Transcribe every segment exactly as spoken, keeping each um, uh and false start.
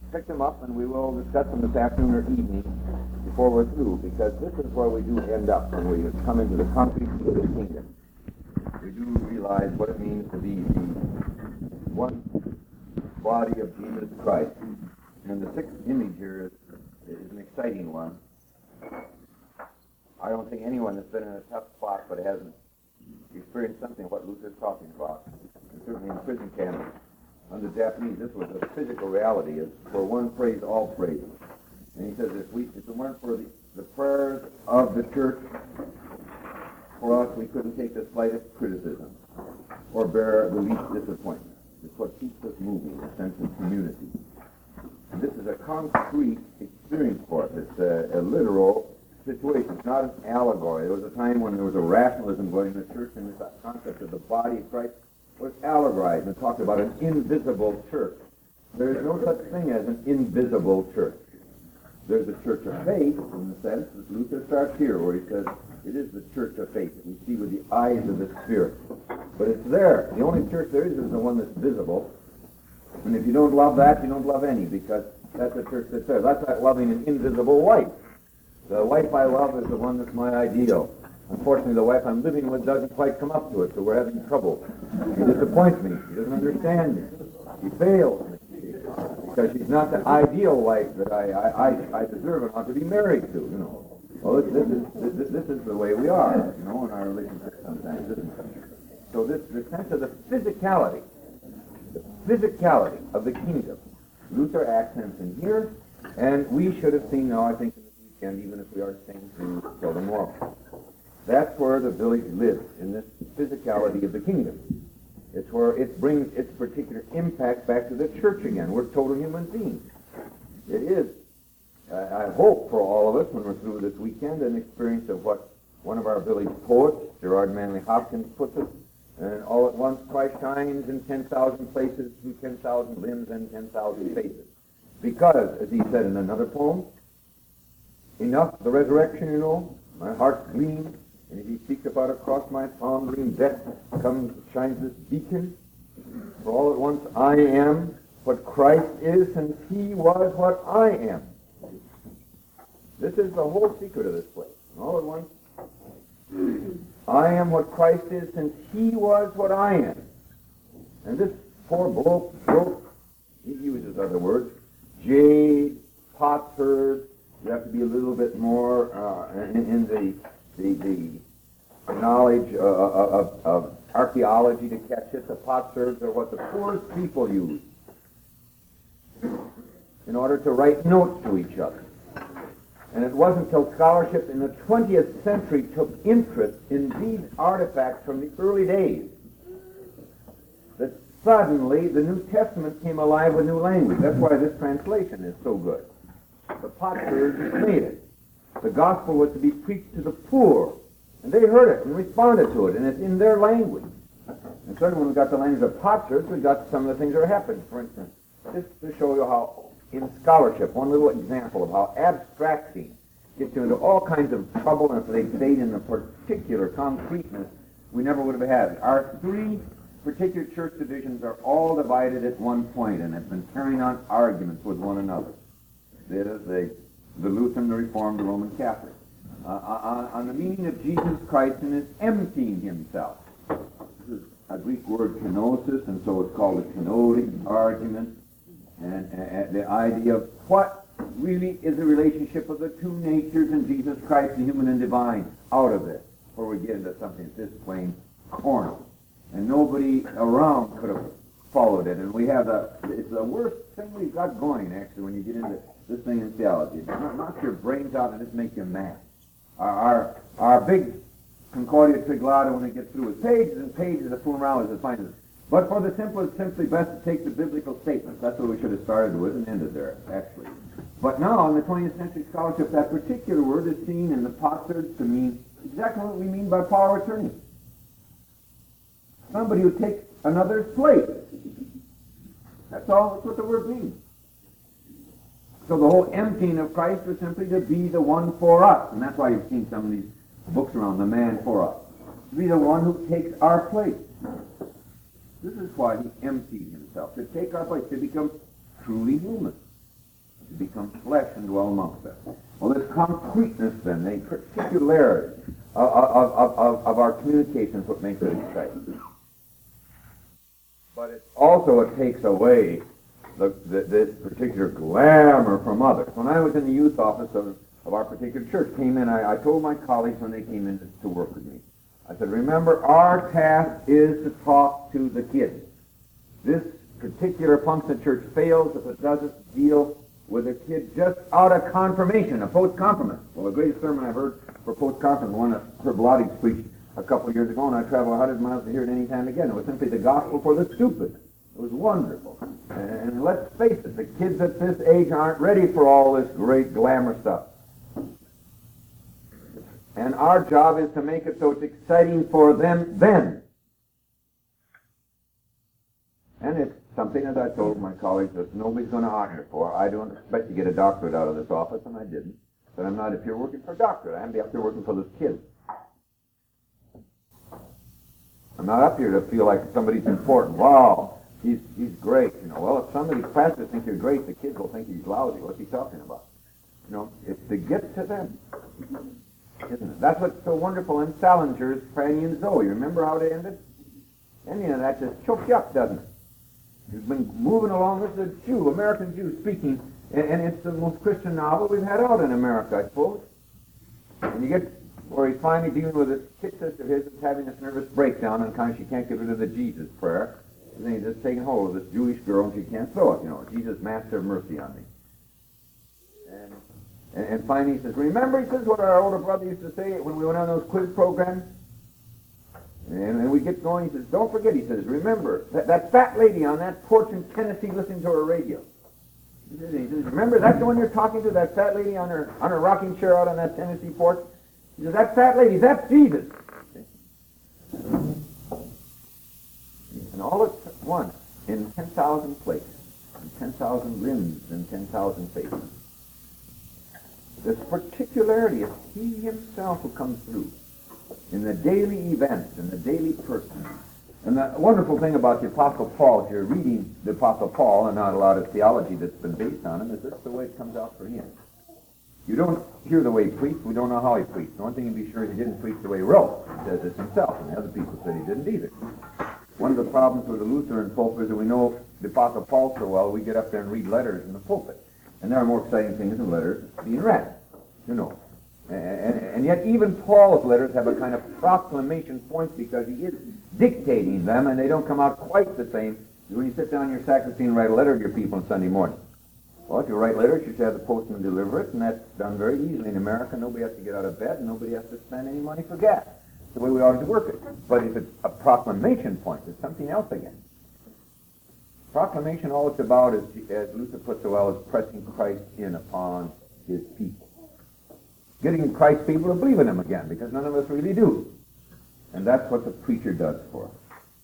pick them up and we will discuss them this afternoon or evening before we're through, because this is where we do end up when we come into the concrete of the kingdom. We do realize what it means to be the one body of Jesus Christ. And the sixth image here is, is an exciting one. I don't think anyone that's been in a tough spot but hasn't experienced something of what Luther's talking about, and certainly in prison camp under Japanese, this was a physical reality. It's for one phrase, all phrases. And he says, if, we, if it weren't for the, the prayers of the church, for us, we couldn't take the slightest criticism or bear the least disappointment. It's what keeps us moving, a sense of community. And this is a concrete experience for us. It's a, a literal situation. It's not an allegory. There was a time when there was a rationalism going in the church, and this concept of the body of Christ was allegorized and talked about an invisible church. There is no such thing as an invisible church. There's a church of faith, in the sense that Luther starts here, where he says it is the church of faith that we see with the eyes of the Spirit. But it's there. The only church there is is the one that's visible. And if you don't love that, you don't love any, because that's the church that's there. That's like loving an invisible wife. The wife I love is the one that's my ideal. Unfortunately, the wife I'm living with doesn't quite come up to it, so we're having trouble. She disappoints me. She doesn't understand me. She fails me. Because she's not the ideal wife that I, I, I deserve and ought to be married to, you know. Well, this, this, is, this, this is the way we are, you know, in our relationships sometimes, isn't it? So this, the sense of the physicality, the physicality of the kingdom, Luther accents in here, and we should have seen now, I think, in this weekend, even if we are staying through till tomorrow. That's where the village lives, in this physicality of the kingdom. It's where it brings its particular impact back to the church again. We're total human beings. It is, uh, I hope for all of us, when we're through this weekend, an experience of what one of our village poets, Gerard Manley Hopkins, puts it, and all at once Christ shines in ten thousand places, through ten thousand limbs and ten thousand faces. Because, as he said in another poem, enough the resurrection, you know, my heart gleams. And if he speaks about across my pondering death comes, shines this beacon. For all at once I am what Christ is, since he was what I am. This is the whole secret of this place. And all at once, I am what Christ is, since he was what I am. And this poor bloke, bloke, he uses other words, jade, potsherd. You have to be a little bit more uh, in, in the The, the knowledge uh, of, of archaeology to catch it. The potsherds are what the poorest people use in order to write notes to each other. And it wasn't until scholarship in the twentieth century took interest in these artifacts from the early days that suddenly the New Testament came alive with new language. That's why this translation is so good. The potsherds made it. The gospel was to be preached to the poor, and they heard it and responded to it, and it's in their language. And certainly when we got the language of potsherds, we got some of the things that are happening. For instance, just to show you how, in scholarship, one little example of how abstracting gets you into all kinds of trouble, and if they stayed in the particular concreteness, we never would have had it. Our three particular church divisions are all divided at one point, and have been carrying on arguments with one another. That is, they the Lutheran, the Reformed, the Roman Catholic, uh, on, on the meaning of Jesus Christ and his emptying himself. This is a Greek word, kenosis, and so it's called the kenotic argument, and, and the idea of what really is the relationship of the two natures in Jesus Christ, the human and divine, out of this, before we get into something that's this plain corner. And nobody around could have followed it, and we have the, it's the worst thing we've got going, actually, when you get into this thing in theology. Knock, knock your brains out and just make you mad. Our, our, our big Concordia Triglata, when it gets through, is pages and pages of fooling around with it, finds it. But for the simple, it's simply best to take the biblical statements. That's what we should have started with and ended there, actually. But now, in the twentieth century scholarship, that particular word is seen in the potsherds to mean exactly what we mean by power of attorney. Somebody who takes another's place. That's all. That's what the word means. So the whole emptying of Christ was simply to be the one for us. And that's why you've seen some of these books around, the man for us. To be the one who takes our place. This is why he emptied himself, to take our place, to become truly human. to become flesh and dwell amongst us. Well, this concreteness then, the particularity of, of, of, of, of our communication is what makes it exciting. But it also it takes away the, the, this particular glamour from others. When I was in the youth office of, of our particular church, came in, I, I told my colleagues when they came in to, to work with me, I said, remember, our task is to talk to the kids. This particular function of church fails if it doesn't deal with a kid just out of confirmation, a post-confirmation. Well, the greatest sermon I've heard for post-confirmation, one that Herb Loddig preached a couple of years ago, and I traveled one hundred miles to hear it any time again. It was simply the gospel for the stupid. It was wonderful. And let's face it, the kids at this age aren't ready for all this great glamour stuff. And our job is to make it so it's exciting for them then. And it's something, as I told my colleagues, that nobody's going to hire for. I don't expect to get a doctorate out of this office, and I didn't. But I'm not up here working for a doctorate. I'm up here working for those kids. I'm not up here to feel like somebody's important. Wow, he's he's great. You know, well, if somebody pastors think you're great, the kids will think he's lousy. What's he talking about? You know, it's to get to them, isn't it? That's what's so wonderful in Salinger's Franny and Zoe. You remember how they ended? Ending of that just choked you up, doesn't it? He's been moving along. This is a Jew, American Jew speaking, and, and it's the most Christian novel we've had out in America, I suppose. And you get where he's finally dealing with this kid sister of his that's having this nervous breakdown, and kind of she can't get rid of the Jesus prayer. And then he's just taking hold of this Jewish girl, and she can't throw it, you know. Jesus, Master, have mercy on me. And, and, and finally he says, remember, he says, what our older brother used to say when we went on those quiz programs? And then we get going, he says, don't forget, he says, remember, that, that fat lady on that porch in Tennessee listening to her radio. He says, he says, remember, that's the one you're talking to, that fat lady on her on her rocking chair out on that Tennessee porch? He says, that fat lady, that's Jesus. And all at once, in ten thousand places, in ten thousand limbs, and ten thousand faces. This particularity is he himself who comes through in the daily events, in the daily person. And the wonderful thing about the Apostle Paul, if you're reading the Apostle Paul and not a lot of theology that's been based on him, is this the way it comes out for him. You don't hear the way he preached. We don't know how he preached. The one thing you can be sure is he didn't preach the way he wrote. He says this himself, and the other people said he didn't either. One of the problems with the Lutheran pulpit is that we know the Apostle Paul so well, we get up there and read letters in the pulpit. And there are more exciting things than letters being read, you know. And, and, and yet even Paul's letters have a kind of proclamation point because he is dictating them, and they don't come out quite the same as when you sit down in your sacristy and write a letter to your people on Sunday morning. Well, if you write letters, you should have the postman deliver it, and that's done very easily in America. Nobody has to get out of bed, and nobody has to spend any money for gas. It's the way we ought to work it. But if it's a proclamation point, it's something else again. Proclamation, all it's about, is, as Luther puts so well, is pressing Christ in upon his people. Getting Christ's people to believe in him again, because none of us really do. And that's what the preacher does for us.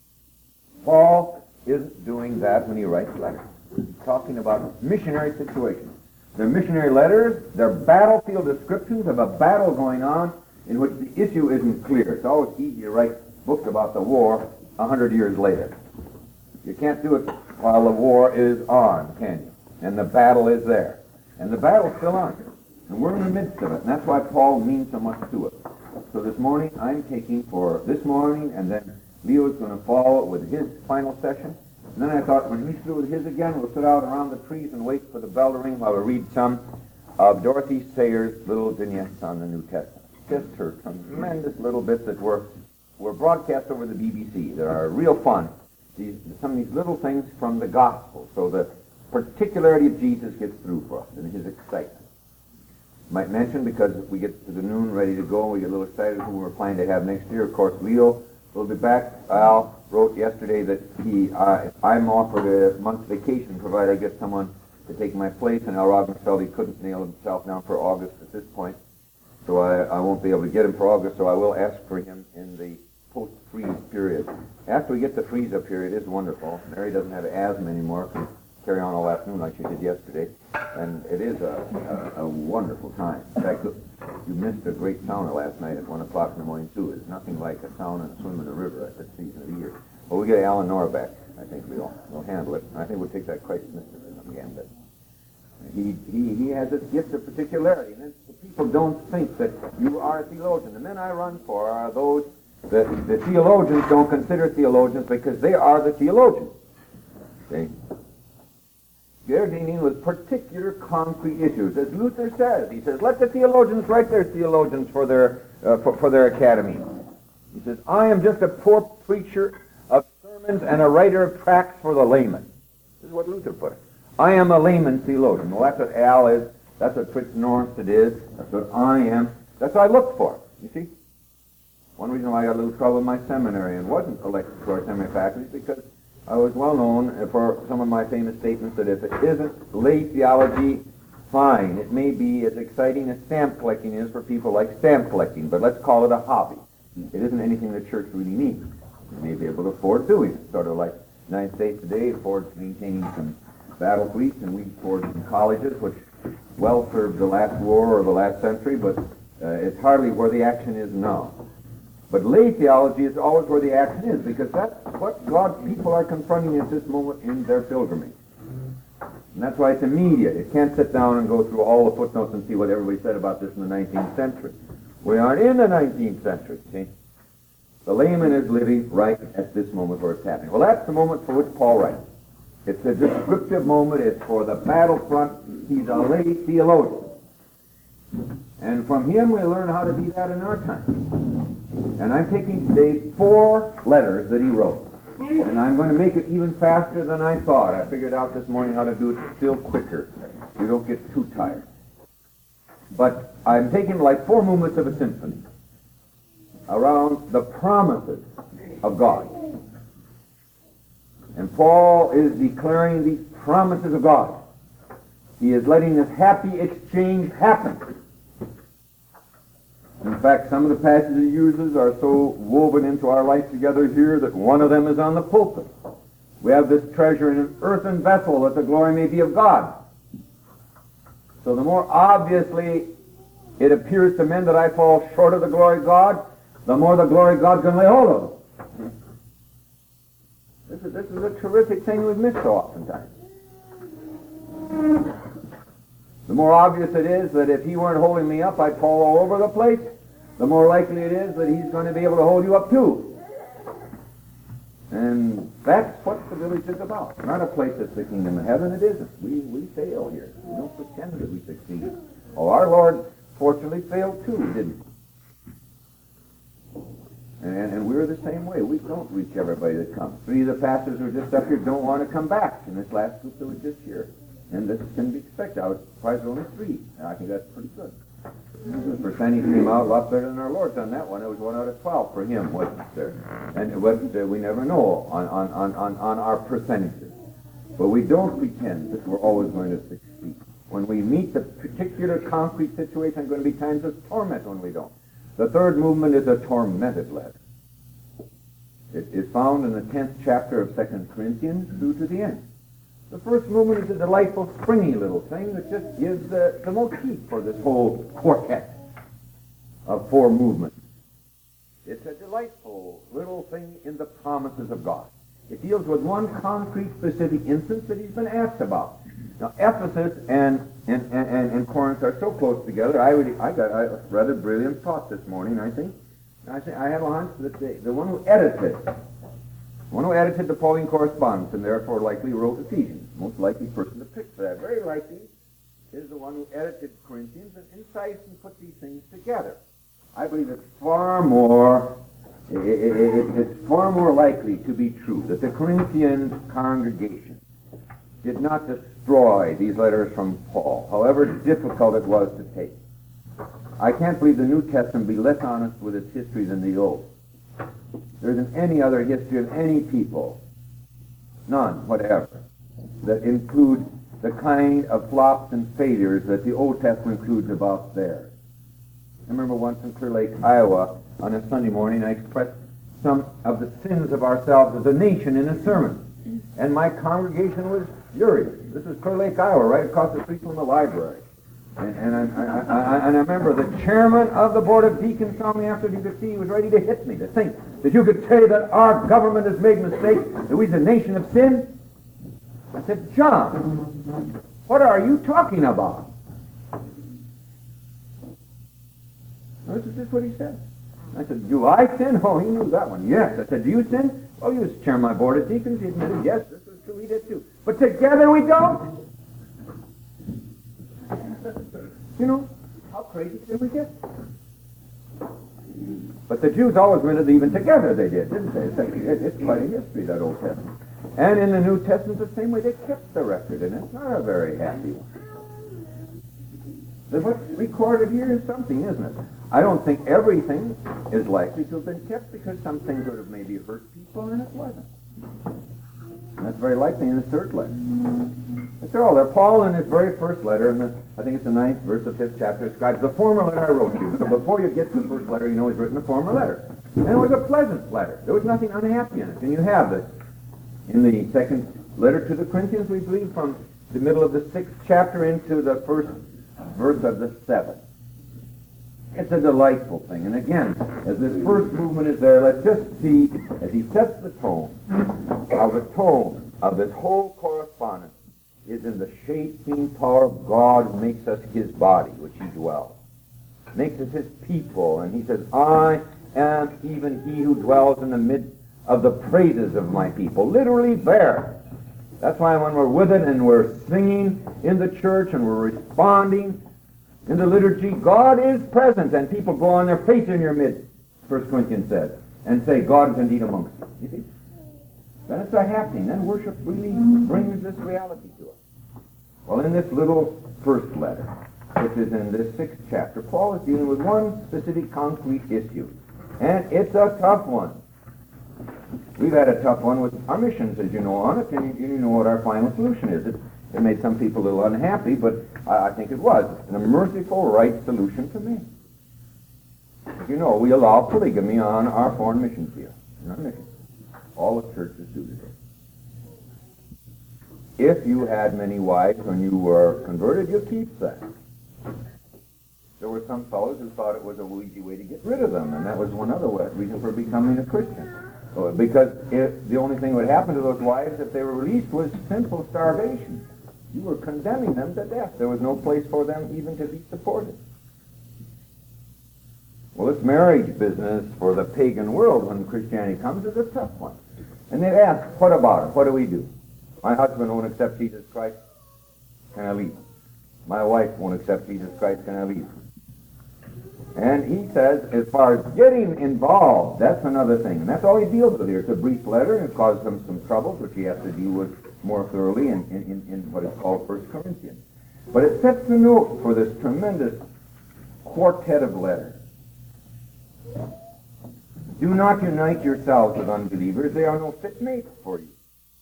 Paul isn't doing that when he writes letters. He's talking about missionary situations. They're missionary letters, they're battlefield descriptions of a battle going on in which the issue isn't clear. It's always easy to write books about the war a hundred years later. You can't do it while the war is on, can you? And the battle is there. And the battle's still on. And we're in the midst of it. And that's why Paul means so much to us. So this morning, I'm taking for this morning, and then Leo's going to follow it with his final session. And then I thought, when he's through with his again, we'll sit out around the trees and wait for the bell to ring while we read some of Dorothy Sayers' little vignettes on the New Testament. Just her tremendous little bits that were, were broadcast over the B B C. They are real fun. These, some of these little things from the gospel. So the particularity of Jesus gets through for us and his excitement. Might mention, because we get to the noon ready to go, and we get a little excited who we're planning to have next year. Of course, Leo will be back. Al wrote yesterday that he, uh, I'm offered a month's vacation, provided I get someone to take my place, and Al Robin felt he couldn't nail himself down for August at this point, so I, I won't be able to get him for August, so I will ask for him in the post-freeze period. After we get the freeze-up period, it is wonderful. Mary doesn't have asthma anymore, can carry on all afternoon like she did yesterday, and it is a, a, a wonderful time. In fact, look, you missed a great sauna last night at one o'clock in the morning, too. It's nothing like a sauna and a swim in the river at this season of the year. But we get Alan Nora back. I think we'll, we'll handle it. I think we'll take that Christ mysticism again. But He, he, he has this gift of particularity. And the people don't think that you are a theologian. The men I run for are those that the theologians don't consider theologians because they are the theologians. See? They're dealing with particular concrete issues. As Luther says, he says, let the theologians write their theologians for their, uh, for, for their academy. He says, I am just a poor preacher of sermons and a writer of tracts for the layman. This is what Luther put it. I am a layman theologian. Well, that's what Al is. That's what Fritz Nornstedt is. That's what I am. That's what I look for. You see? One reason why I got a little trouble in my seminary and wasn't elected to our seminary faculty is because I was well known for some of my famous statements that if it isn't lay theology, fine. It may be as exciting as stamp collecting is for people like stamp collecting, but let's call it a hobby. It isn't anything the church really needs. You may be able to afford doing it. Sort of like the United States today affords maintaining some battle fleets, and we afford some colleges, which well served the last war or the last century, but uh, it's hardly where the action is now. But lay theology is always where the action is, because that's what God people are confronting at this moment in their pilgrimage. And that's why it's immediate. It can't sit down and go through all the footnotes and see what everybody said about this in the nineteenth century. We aren't in the nineteenth century, see? The layman is living right at this moment where it's happening. Well, that's the moment for which Paul writes. It's a descriptive moment. It's for the battlefront. He's a lay theologian. And from him we learn how to be that in our time. And I'm taking today four letters that he wrote. And I'm going to make it even faster than I thought. I figured out this morning how to do it still quicker. You don't get too tired. But I'm taking like four movements of a symphony around the promises of God. And Paul is declaring these promises of God. He is letting this happy exchange happen. In fact, some of the passages he uses are so woven into our life together here that one of them is on the pulpit. We have this treasure in an earthen vessel that the glory may be of God. So the more obviously it appears to men that I fall short of the glory of God, the more the glory of God can lay hold of them. This is, this is a terrific thing we've missed so oftentimes. The more obvious it is that if he weren't holding me up, I'd fall all over the place, the more likely it is that he's going to be able to hold you up too. And that's what the village is about. It's not a place that's the kingdom of heaven. It isn't. We, we fail here. We don't pretend that we succeed. Oh, our Lord fortunately failed too, didn't he? And, and we're the same way. We don't reach everybody that comes. Three of the pastors who are just up here don't want to come back in this last group that was just here. And this can be expected. I was surprised there were only three. And I think that's pretty good. The percentage came out a lot better than our Lord's on that one. It was one out of twelve for him, wasn't there? And it was, uh, we never know on, on, on, on, on our percentages. But we don't pretend that we're always going to succeed. When we meet the particular concrete situation, there are going to be times of torment when we don't. The third movement is a tormented letter. It is found in the tenth chapter of Second Corinthians through to the end. The first movement is a delightful, springy little thing that just gives the, the motif for this whole quartet of four movements. It's a delightful little thing in the promises of God. It deals with one concrete, specific instance that he's been asked about. Now, Ephesus and, and, and, and Corinth are so close together. I, would, I got a rather brilliant thought this morning, I think. I, think, I have a hunch that the, the one who edited The one who edited the Pauline correspondence and therefore likely wrote Ephesians, most likely person to pick for that, very likely, is the one who edited Corinthians and incised and put these things together. I believe it's far more, it, it, it, it's far more likely to be true that the Corinthian congregation did not destroy these letters from Paul, however difficult it was to take. I can't believe the New Testament be less honest with its history than the Old. There isn't any other history of any people, none whatever, that include the kind of flops and failures that the Old Testament includes about theirs. I remember once in Clear Lake, Iowa, on a Sunday morning, I expressed some of the sins of ourselves as a nation in a sermon, and my congregation was furious. This is Clear Lake, Iowa, right across the street from the library. And, and, I, I, I, and I remember the chairman of the Board of Deacons saw me after he could see he was ready to hit me, to think that you could say that our government has made mistakes, that we're a nation of sin. I said, John, What are you talking about? This is just what he said. I said, do I sin? Oh, he knew that one. Yes. I said, do you sin? Oh, he was chairman of my board of deacons. He admitted, yes, this was true. He did too. But together we don't. You know, how crazy can we get? But the Jews always admitted even together they did, didn't they? It's, actually, it's quite a history, that Old Testament. And in the New Testament, the same way they kept the record, and it's not a very happy one. What's recorded here is something, isn't it? I don't think everything is likely to have been kept, because some things would have maybe hurt people, and it wasn't. And that's very likely in the third letter. But they're all there. Paul, in his very first letter, in the, I think it's the ninth verse of fifth chapter, describes the former letter I wrote to you. So before you get to the first letter, you know he's written the former letter. And it was a pleasant letter. There was nothing unhappy in it. And you have this in the second letter to the Corinthians, we believe, from the middle of the sixth chapter into the first verse of the seventh. It's a delightful thing. And again, as this first movement is there, let's just see, as he sets the tone, how the tone of this whole correspondence is in the shaping power of God who makes us his body, which he dwells. Makes us his people. And he says, I am even he who dwells in the midst of the praises of my people. Literally there. That's why when we're with it and we're singing in the church and we're responding in the liturgy, God is present, and people go on their face in your midst, First Corinthians says, and say, God is indeed amongst you. You see? Then it's a happening. Then worship really brings this reality to us. Well, in this little first letter, which is in this sixth chapter, Paul is dealing with one specific concrete issue. And it's a tough one. We've had a tough one with our missions, as you know, on it, and you know what our final solution is. It, it made some people a little unhappy, but I, I think it was a merciful, right solution to me. As you know, we allow polygamy on our foreign missions here, in our missions. All the churches do today. If you had many wives when you were converted, you keep that. There were some fellows who thought it was a easy way to get rid of them, and that was one other way, reason for becoming a Christian. So, because if the only thing that would happen to those wives if they were released was simple starvation. You were condemning them to death. There was no place for them even to be supported. Well, this marriage business for the pagan world when Christianity comes is a tough one. And they'd ask, what about it? What do we do? My husband won't accept Jesus Christ. Can I leave? My wife won't accept Jesus Christ. Can I leave? And he says, as far as getting involved, that's another thing. And that's all he deals with here. It's a brief letter, and it causes him some troubles, which he has to deal with more thoroughly in, in, in what is called First Corinthians. But it sets the note for this tremendous quartet of letters. Do not unite yourselves with unbelievers. They are no fit mates for you.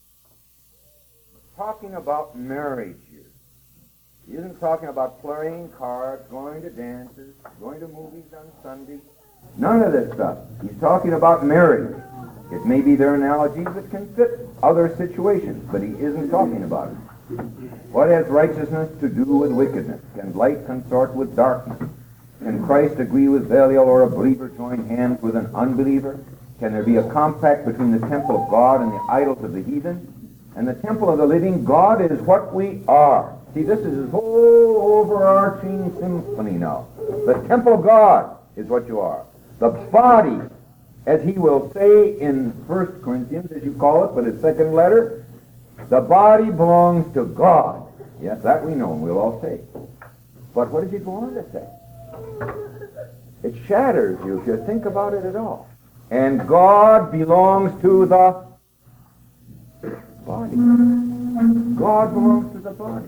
Talking about marriage here. He isn't talking about playing cards, going to dances, going to movies on Sunday. None of this stuff. He's talking about marriage. It may be their analogies that can fit other situations, but he isn't talking about it. What has righteousness to do with wickedness? Can light consort with darkness? Can Christ agree with Belial, or a believer join hands with an unbeliever? Can there be a compact between the temple of God and the idols of the heathen? And the temple of the living God is what we are. See, this is his whole overarching symphony now. The temple of God is what you are. The body, as he will say in First Corinthians, as you call it, but his second letter, the body belongs to God. Yes, that we know, and we'll all say. But what does he go on to say? It shatters you if you think about it at all. And God belongs to the body. God belongs to the body.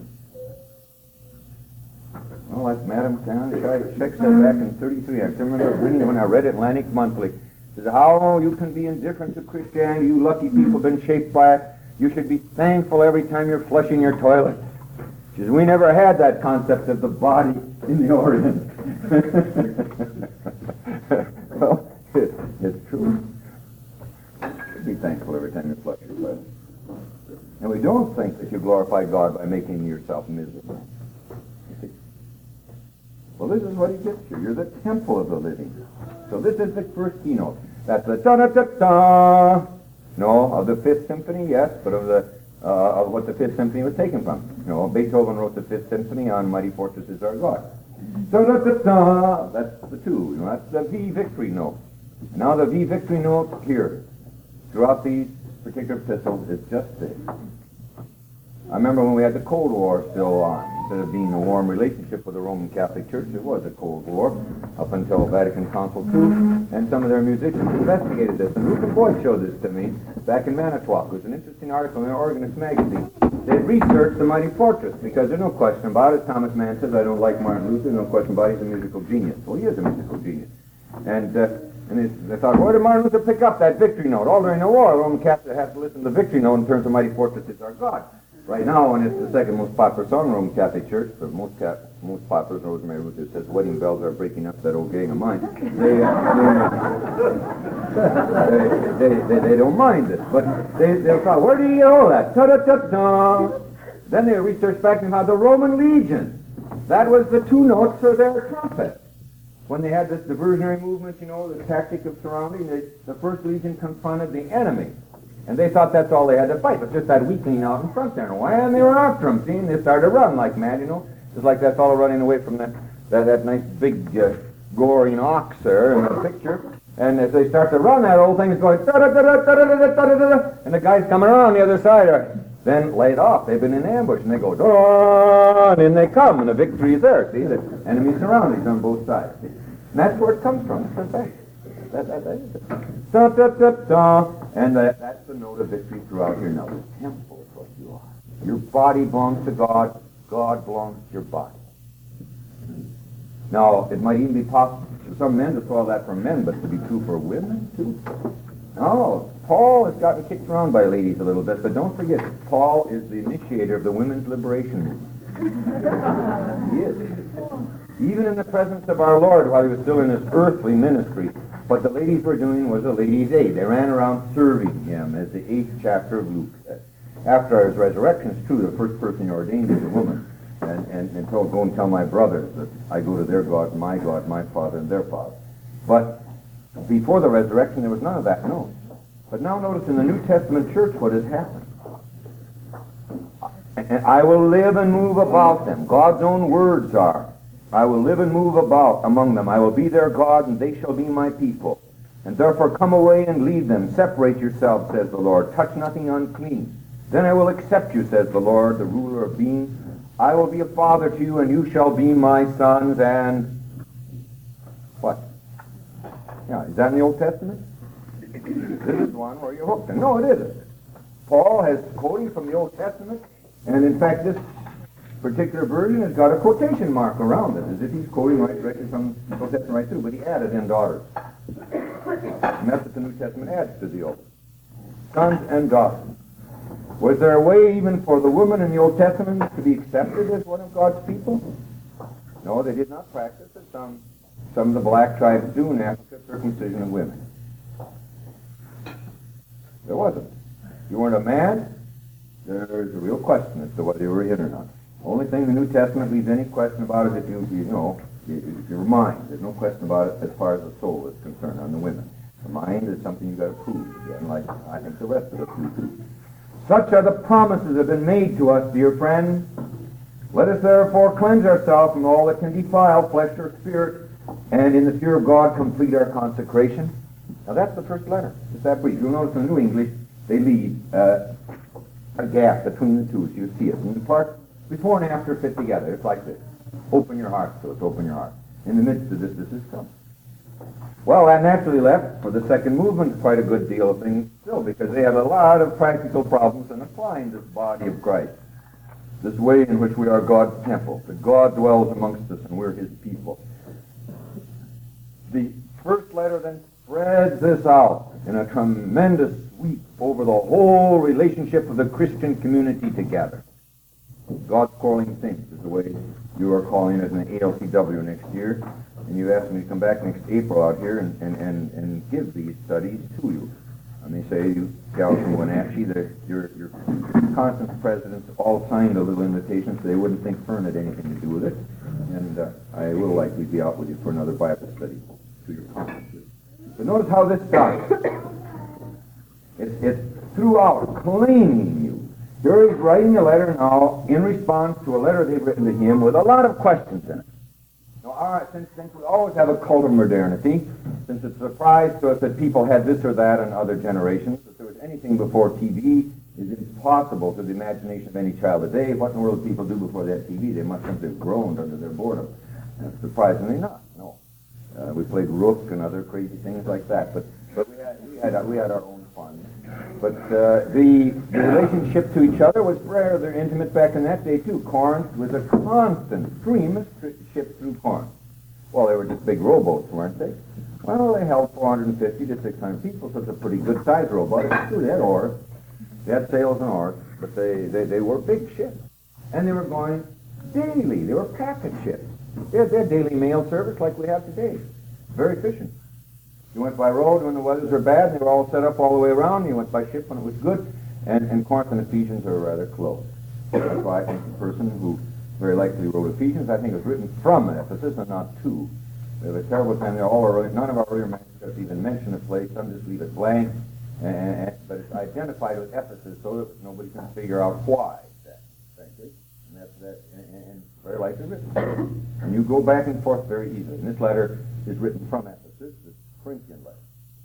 Well, that's Madame Scheck said back in thirty-three. I still remember reading when I read Atlantic Monthly. It says, how you can be indifferent to Christianity, you lucky people been shaped by it. You should be thankful every time you're flushing your toilet. She says, we never had that concept of the body in the Orient. Well, it, it's true. You should be thankful every time you flush your toilet. And we don't think that you glorify God by making yourself miserable. Well, this is what he gets you. You're the temple of the living. So this is the first keynote. That's the da-da-da-da. No, of the Fifth Symphony, yes, but of the uh, of what the Fifth Symphony was taken from. You know, Beethoven wrote the Fifth Symphony on Mighty Fortress is Our God. So da, da, da, that's the two. You know, that's the V victory note. And now the V victory note here, throughout these particular epistles, is just this. I remember when we had the Cold War still on. Instead of being a warm relationship with the Roman Catholic Church, it was a Cold War up until Vatican Council two, and some of their musicians investigated this. And Rupert Boyd showed this to me back in Manitowoc. It was an interesting article in the Organist magazine. They researched the Mighty Fortress, because there's no question about it. Thomas Mann says, I don't like Martin Luther, no question about it, he's a musical genius. Well, he is a musical genius. And uh, and they, they thought, where did Martin Luther pick up that victory note? All during the war, the Roman Catholic had to listen to the victory note in terms of Mighty Fortress is Our God. Right now, when it's the second most popular song in the Roman Catholic Church, the most cap, most popular is Rosemary Luther says, wedding bells are breaking up that old gang of mine. They, uh, they, they, they, they don't mind it. But they, they thought, where do you get all that? Ta-da-ta-ta. Then they researched back and found the Roman legion. That was the two notes for their trumpet. When they had this diversionary movement, you know, the tactic of surrounding, they, the first legion confronted the enemy. And they thought that's all they had to fight, but just that weakling out in front there. And wham, they were after him, see, and they started to run like mad, you know. Just like that fellow running away from that, that, that nice big uh, goring ox there in the picture. And as they start to run, that old thing is going, da-da-da-da-da-da-da-da-da-da, and the guy's coming around the other side. Are then laid off. They've been in ambush, and they go, da, and in they come, and the victory is there. See, the enemy surroundings on both sides. See? And that's where it comes from. That's the fact. That, that, that is it. Da, da, da, da. And that, that's the note of victory throughout here. Now, the temple is what you are. Your body belongs to God. God belongs to your body. Now, it might even be possible for some men to swallow that for men, but to be true for women, too. No, Paul has gotten kicked around by ladies a little bit, but don't forget, Paul is the initiator of the women's liberation movement. He is. Even in the presence of our Lord while he was still in his earthly ministry, what the ladies were doing was a ladies' aid. They ran around serving him, as the eighth chapter of Luke says. After his resurrection, it's true, the first person he ordained is a woman, and, and, and told, go and tell my brothers that I go to their God, my God, my Father, and their Father. But before the resurrection, there was none of that known. But now notice in the New Testament church what has happened. And I will live and move about them. God's own words are, I will live and move about among them. I will be their God, and they shall be my people. And therefore come away and leave them. Separate yourselves, says the Lord. Touch nothing unclean. Then I will accept you, says the Lord, the ruler of beings. I will be a father to you, and you shall be my sons, and... What? Yeah, is that in the Old Testament? This is one where you're hooked. No, it isn't. Paul has quoting from the Old Testament, and in fact this particular version has got a quotation mark around it, as if he's quoting right directly from the Old Testament right through, but he added in daughters. And that's what the New Testament adds to the Old. Sons and daughters. Was there a way even for the woman in the Old Testament to be accepted as one of God's people? No, they did not practice it. Some, some of the black tribes do in Africa, circumcision of women. There wasn't. You weren't a man, there's a real question as to whether you were in or not. The only thing the New Testament leaves any question about is if you, you know, your mind. There's no question about it as far as the soul is concerned on the women. The mind is something you've got to prove again, like I think the rest of us do. Such are the promises that have been made to us, dear friends. Let us therefore cleanse ourselves from all that can defile flesh or spirit, and in the fear of God complete our consecration. Now that's the first letter. It's that brief. You'll notice in the New English, they leave uh, a gap between the two, so you see it. And the part before and after fit together. It's like this. Open your heart, so it's open your heart. In the midst of this, this is come. Well, that naturally left for the second movement quite a good deal of things still, because they had a lot of practical problems in applying this body of Christ, this way in which we are God's temple, that God dwells amongst us and we're his people. The first letter then spreads this out in a tremendous sweep over the whole relationship of the Christian community together. God's calling things is the way you are calling it in the A L C W next year. And you asked me to come back next April out here and, and, and, and give these studies to you. I may say you gals from Wenatchee, that your, your conference presidents all signed a little invitation so they wouldn't think Fern had anything to do with it. And uh, I will likely be out with you for another Bible study to your conferences. But notice how this starts. It's, it's throughout claiming you. Here he's writing a letter now in response to a letter they've written to him with a lot of questions in it. Now, all right, since, since we always have a cult of modernity, since it's a surprise to us that people had this or that in other generations, if there was anything before T V, is impossible to the imagination of any child today. What in the world did people do before they had T V? They must simply have groaned under their boredom. And surprisingly not, no. Uh, we played Rook and other crazy things like that, but but we had we had our, we had our own fun. But uh, the, the relationship to each other was rather intimate back in that day too. Corinth was a constant stream of ships through Corinth. Well, they were just big rowboats, weren't they? Well, they held four hundred fifty to six hundred people, so it's a pretty good sized rowboat. They had oars, they had sails and oars, but they, they, they were big ships, and they were going daily. They were packet ships. They had their daily mail service like we have today. Very efficient. You went by road when the weathers were bad, and they were all set up all the way around. You went by ship when it was good, and, and Corinth and Ephesians are rather close. That's why I think the person who very likely wrote Ephesians, I think it was written from Ephesus and not to. We have a terrible time there. All our, none of our earlier manuscripts even mention the place. Some just leave it blank, and, and, but it's identified with Ephesus so that nobody can figure out why. That, frankly, and that's that, and, and very likely written. And you go back and forth very easily. And this letter is written from Ephesus, the Corinthian letter.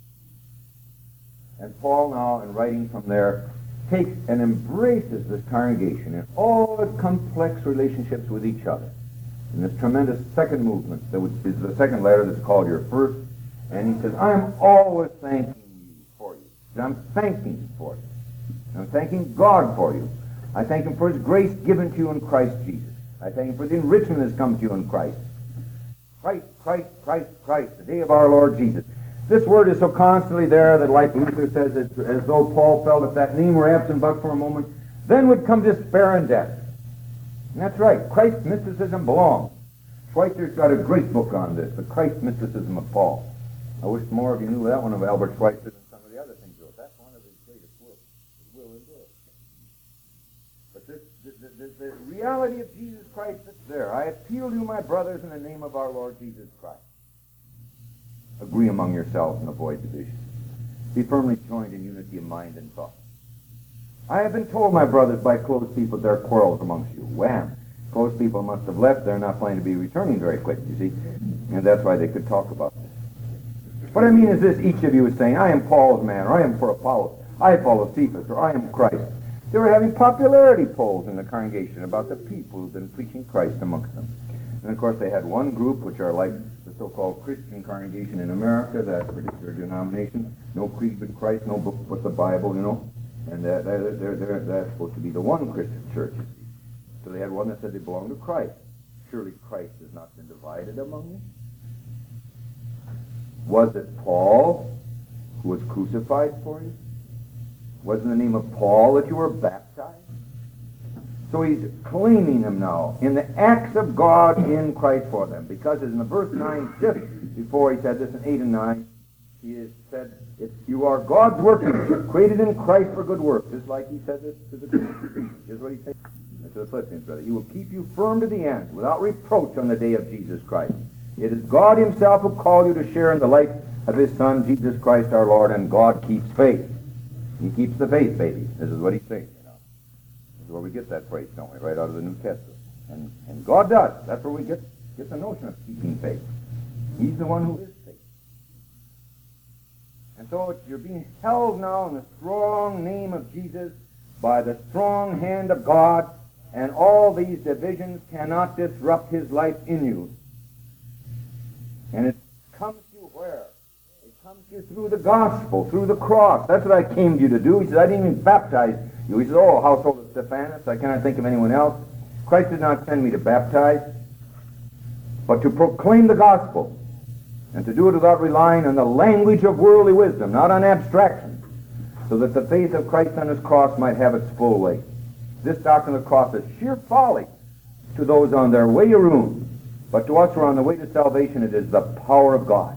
And Paul now, in writing from there, takes and embraces this congregation in all its complex relationships with each other. In this tremendous second movement, that is the second letter that's called your first, and he says, I am always thanking you for you. And I'm thanking you for you. I'm thanking God for you. I thank him for his grace given to you in Christ Jesus. I thank him for the enrichment that's come to you in Christ. Christ, Christ, Christ, Christ, the day of our Lord Jesus. This word is so constantly there that, like Luther says, it's as though Paul felt if that name were absent but for a moment, then would come despair and death. And that's right. Christ mysticism belongs. Schweitzer's got a great book on this, The Christ Mysticism of Paul. I wish more of you knew that one of Albert Schweitzer than some of the other things he wrote. That's one of his greatest works, his will and will. But this, the, the, the, the reality of Jesus Christ is there. I appeal to you, my brothers, in the name of our Lord Jesus Christ. Agree among yourselves and avoid division. Be firmly joined in unity of mind and thought. I have been told, my brothers, by close people, there are quarrels amongst you. Wham! Close people must have left. They're not planning to be returning very quick, you see. And that's why they could talk about this. What I mean is this, each of you is saying, I am Paul's man, or I am for Apollos, I follow Cephas, or I am Christ. They were having popularity polls in the congregation about the people who've been preaching Christ amongst them. And of course they had one group, which are like the so-called Christian congregation in America, that particular denomination, no creed but Christ, no book but the Bible, you know. And that, that, they're, they're, that's supposed to be the one Christian church. So they had one that said they belonged to Christ. Surely Christ has not been divided among you. Was it Paul who was crucified for you? Was it in the name of Paul that you were baptized? So he's claiming them now in the acts of God in Christ for them. Because in the verse nine, just before he said this in eight and nine, he has said, it's, you are God's workmanship, created in Christ for good works. Just like he said this to the Corinthians. Here's what he said to the Philippians, brother. He will keep you firm to the end, without reproach on the day of Jesus Christ. It is God himself who called you to share in the life of his Son, Jesus Christ our Lord, and God keeps faith. He keeps the faith, baby. This is what he's saying, you know. This is where we get that phrase, don't we? Right out of the New Testament. And, and God does. That's where we get, get the notion of keeping faith. He's the one who is faith. And so you're being held now in the strong name of Jesus by the strong hand of God, and all these divisions cannot disrupt his life in you. And it comes to you where? It comes to you through the gospel, through the cross. That's what I came to you to do. He said, I didn't even baptize you. He said, oh, household of Stephanus, I cannot think of anyone else. Christ did not send me to baptize, but to proclaim the gospel, and to do it without relying on the language of worldly wisdom, not on abstraction, so that the faith of Christ on his cross might have its full weight. This doctrine of the cross is sheer folly to those on their way to ruin, but to us who are on the way to salvation, it is the power of God.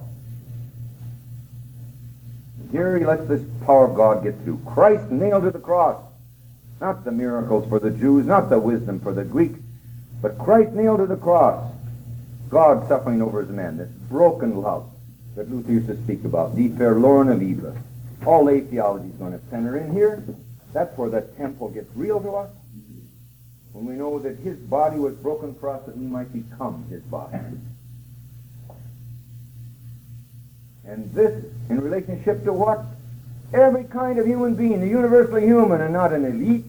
And here he lets this power of God get through. Christ nailed to the cross. Not the miracles for the Jews, not the wisdom for the Greeks, but Christ nailed to the cross. God suffering over his men, this broken love that Luther used to speak about, die Verlorene Liebe. All lay theology is going to center in here. That's where the temple gets real to us. When we know that his body was broken for us that we might become his body. And this in relationship to what? Every kind of human being, the universally human and not an elite.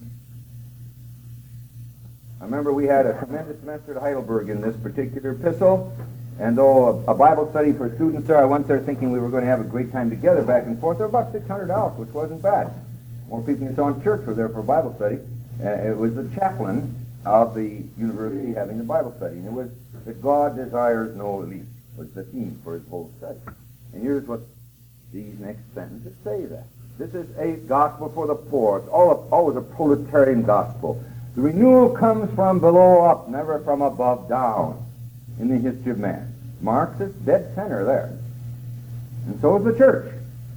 I remember we had a tremendous semester at Heidelberg in this particular epistle, and though a, a Bible study for students there, I went there thinking we were going to have a great time together back and forth. There were about six hundred out, which wasn't bad. More people than you saw in church were there for a Bible study. Uh, it was the chaplain of the university having the Bible study, and it was that God desires no elite, was the theme for his whole study. And here's what these next sentences say that. This is a gospel for the poor. It's all, always a proletarian gospel. The renewal comes from below up, never from above down in the history of man. Marx is dead center there. And so is the church.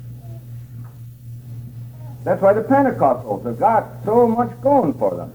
That's why the Pentecostals have got so much going for them.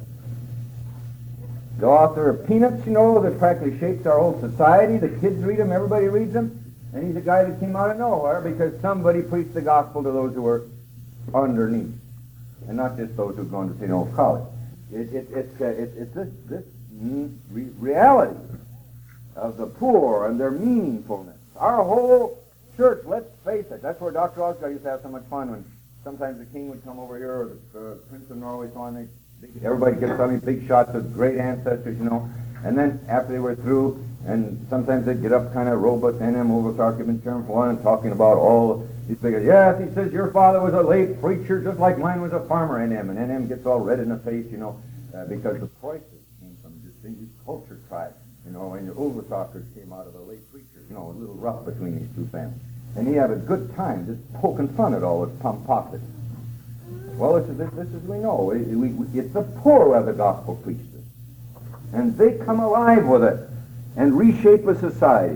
The author of Peanuts, you know, that practically shapes our whole society. The kids read them, everybody reads them. And he's a guy that came out of nowhere because somebody preached the gospel to those who were underneath, and not just those who've gone to Saint Olaf College. It, it, it's, uh, it, it's this, this re- reality of the poor and their meaningfulness. Our whole church, let's face it, that's where Doctor Oscar used to have so much fun when sometimes the king would come over here, or the uh, Prince of Norway, so on. They, they, everybody gets so many big shots of great ancestors, you know. And then after they were through, and sometimes they'd get up kind of robust, N M over giving term for one and talking about all these figures. Yes, he says, your father was a lay preacher just like mine was a farmer, N M. And N M gets all red in the face, you know, uh, because the Preußes came from distinguished culture tribes, you know, and the Overtalkers came out of the lay preachers, you know, a little rough between these two families. And he had a good time just poking fun at all this pomposity. Well, this is, this, this is we know. It, we, we, it's the poor who have the gospel preached to. And they come alive with it and reshape a society.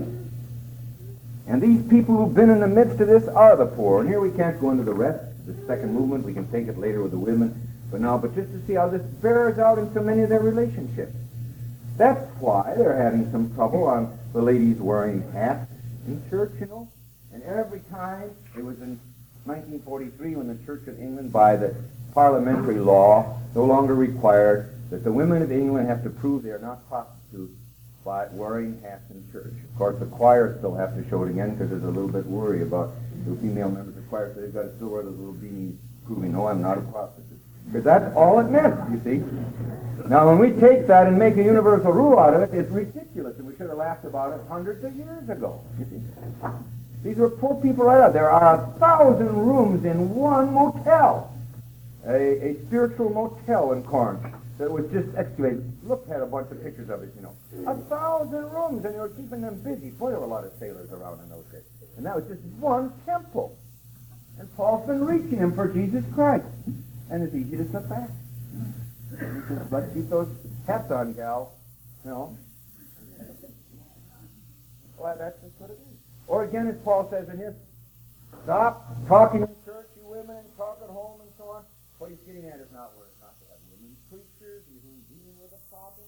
And these people who've been in the midst of this are the poor. And here we can't go into the rest, the second movement. We can take it later with the women. But now, but just to see how this bears out in so many of their relationships. That's why they're having some trouble on the ladies wearing hats in church, you know. And every time, it was in nineteen forty-three when the Church of England, by the parliamentary law, no longer required that the women of England have to prove they are not prostitutes by wearing hats in church. Of course, the choir still have to show it again because there's a little bit worry about the female members of the choir, so they've got to still wear those little beanies proving, no, I'm not a prostitute. Because that's all it meant, you see. Now, when we take that and make a universal rule out of it, it's ridiculous, and we should have laughed about it hundreds of years ago, you see. These were poor people right out. There are a thousand rooms in one motel, a, a spiritual motel in Corinth that was just excavated. Look at a bunch of pictures of it, you know. A thousand rooms, and they were keeping them busy. Boy, there were a lot of sailors around in those days. And that was just one temple. And Paul's been reaching them for Jesus Christ. And it's easy to sit back. You just let's keep those hats on, gal. You know. Well, that's just what it is. Or again, as Paul says in his, stop talking in church, you women, talk at home and so on. What he's getting at is not where it's not to have women preachers, even dealing with a problem.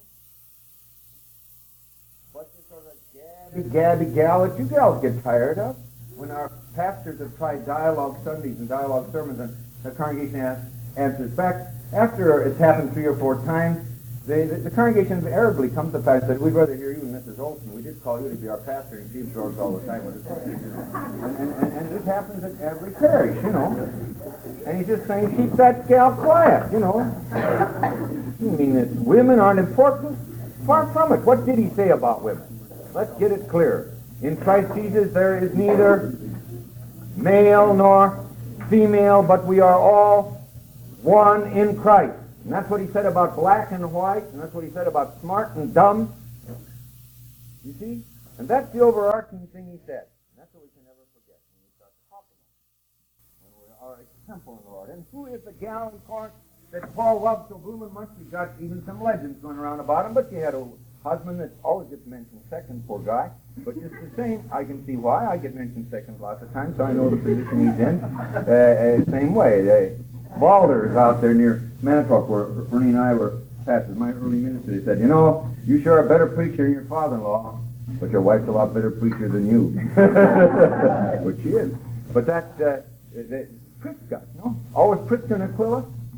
But this sort of gabby, gabby gal that you gals get tired of. When our pastors have tried dialogue Sundays and dialogue sermons, and the congregation asks, answers back, after it's happened three or four times, they, the, the congregation invariably comes to the fact that we'd rather hear you and Missus Olson. We did call you to be our pastor in Sheepsroads all the time with us. And, and, and, and this happens at every parish, you know. And he's just saying, keep that gal quiet, you know. You mean that women aren't important? Far from it. What did he say about women? Let's get it clear. In Christ Jesus there is neither male nor female, but we are all one in Christ. And that's what he said about black and white, and that's what he said about smart and dumb. You see? And that's the overarching thing he said. And that's what we can never forget when we start to talk about it. When we are a temple in the Lord. And who is the gal in Corinth that Paul loved so blooming much? We got even some legends going around about him, but you had a husband that always gets mentioned second, poor guy. But just the same, I can see why. I get mentioned second lots of times, so I know the position he's in. Uh, uh, same way. They, Balders out there near Manitowoc, where Ernie and I were pastors, my early ministry, they said, you know, you sure are a better preacher than your father-in-law, but your wife's a lot better preacher than you. Which she is. But that, uh, that Prisca, you know, always Prisca and Aquila.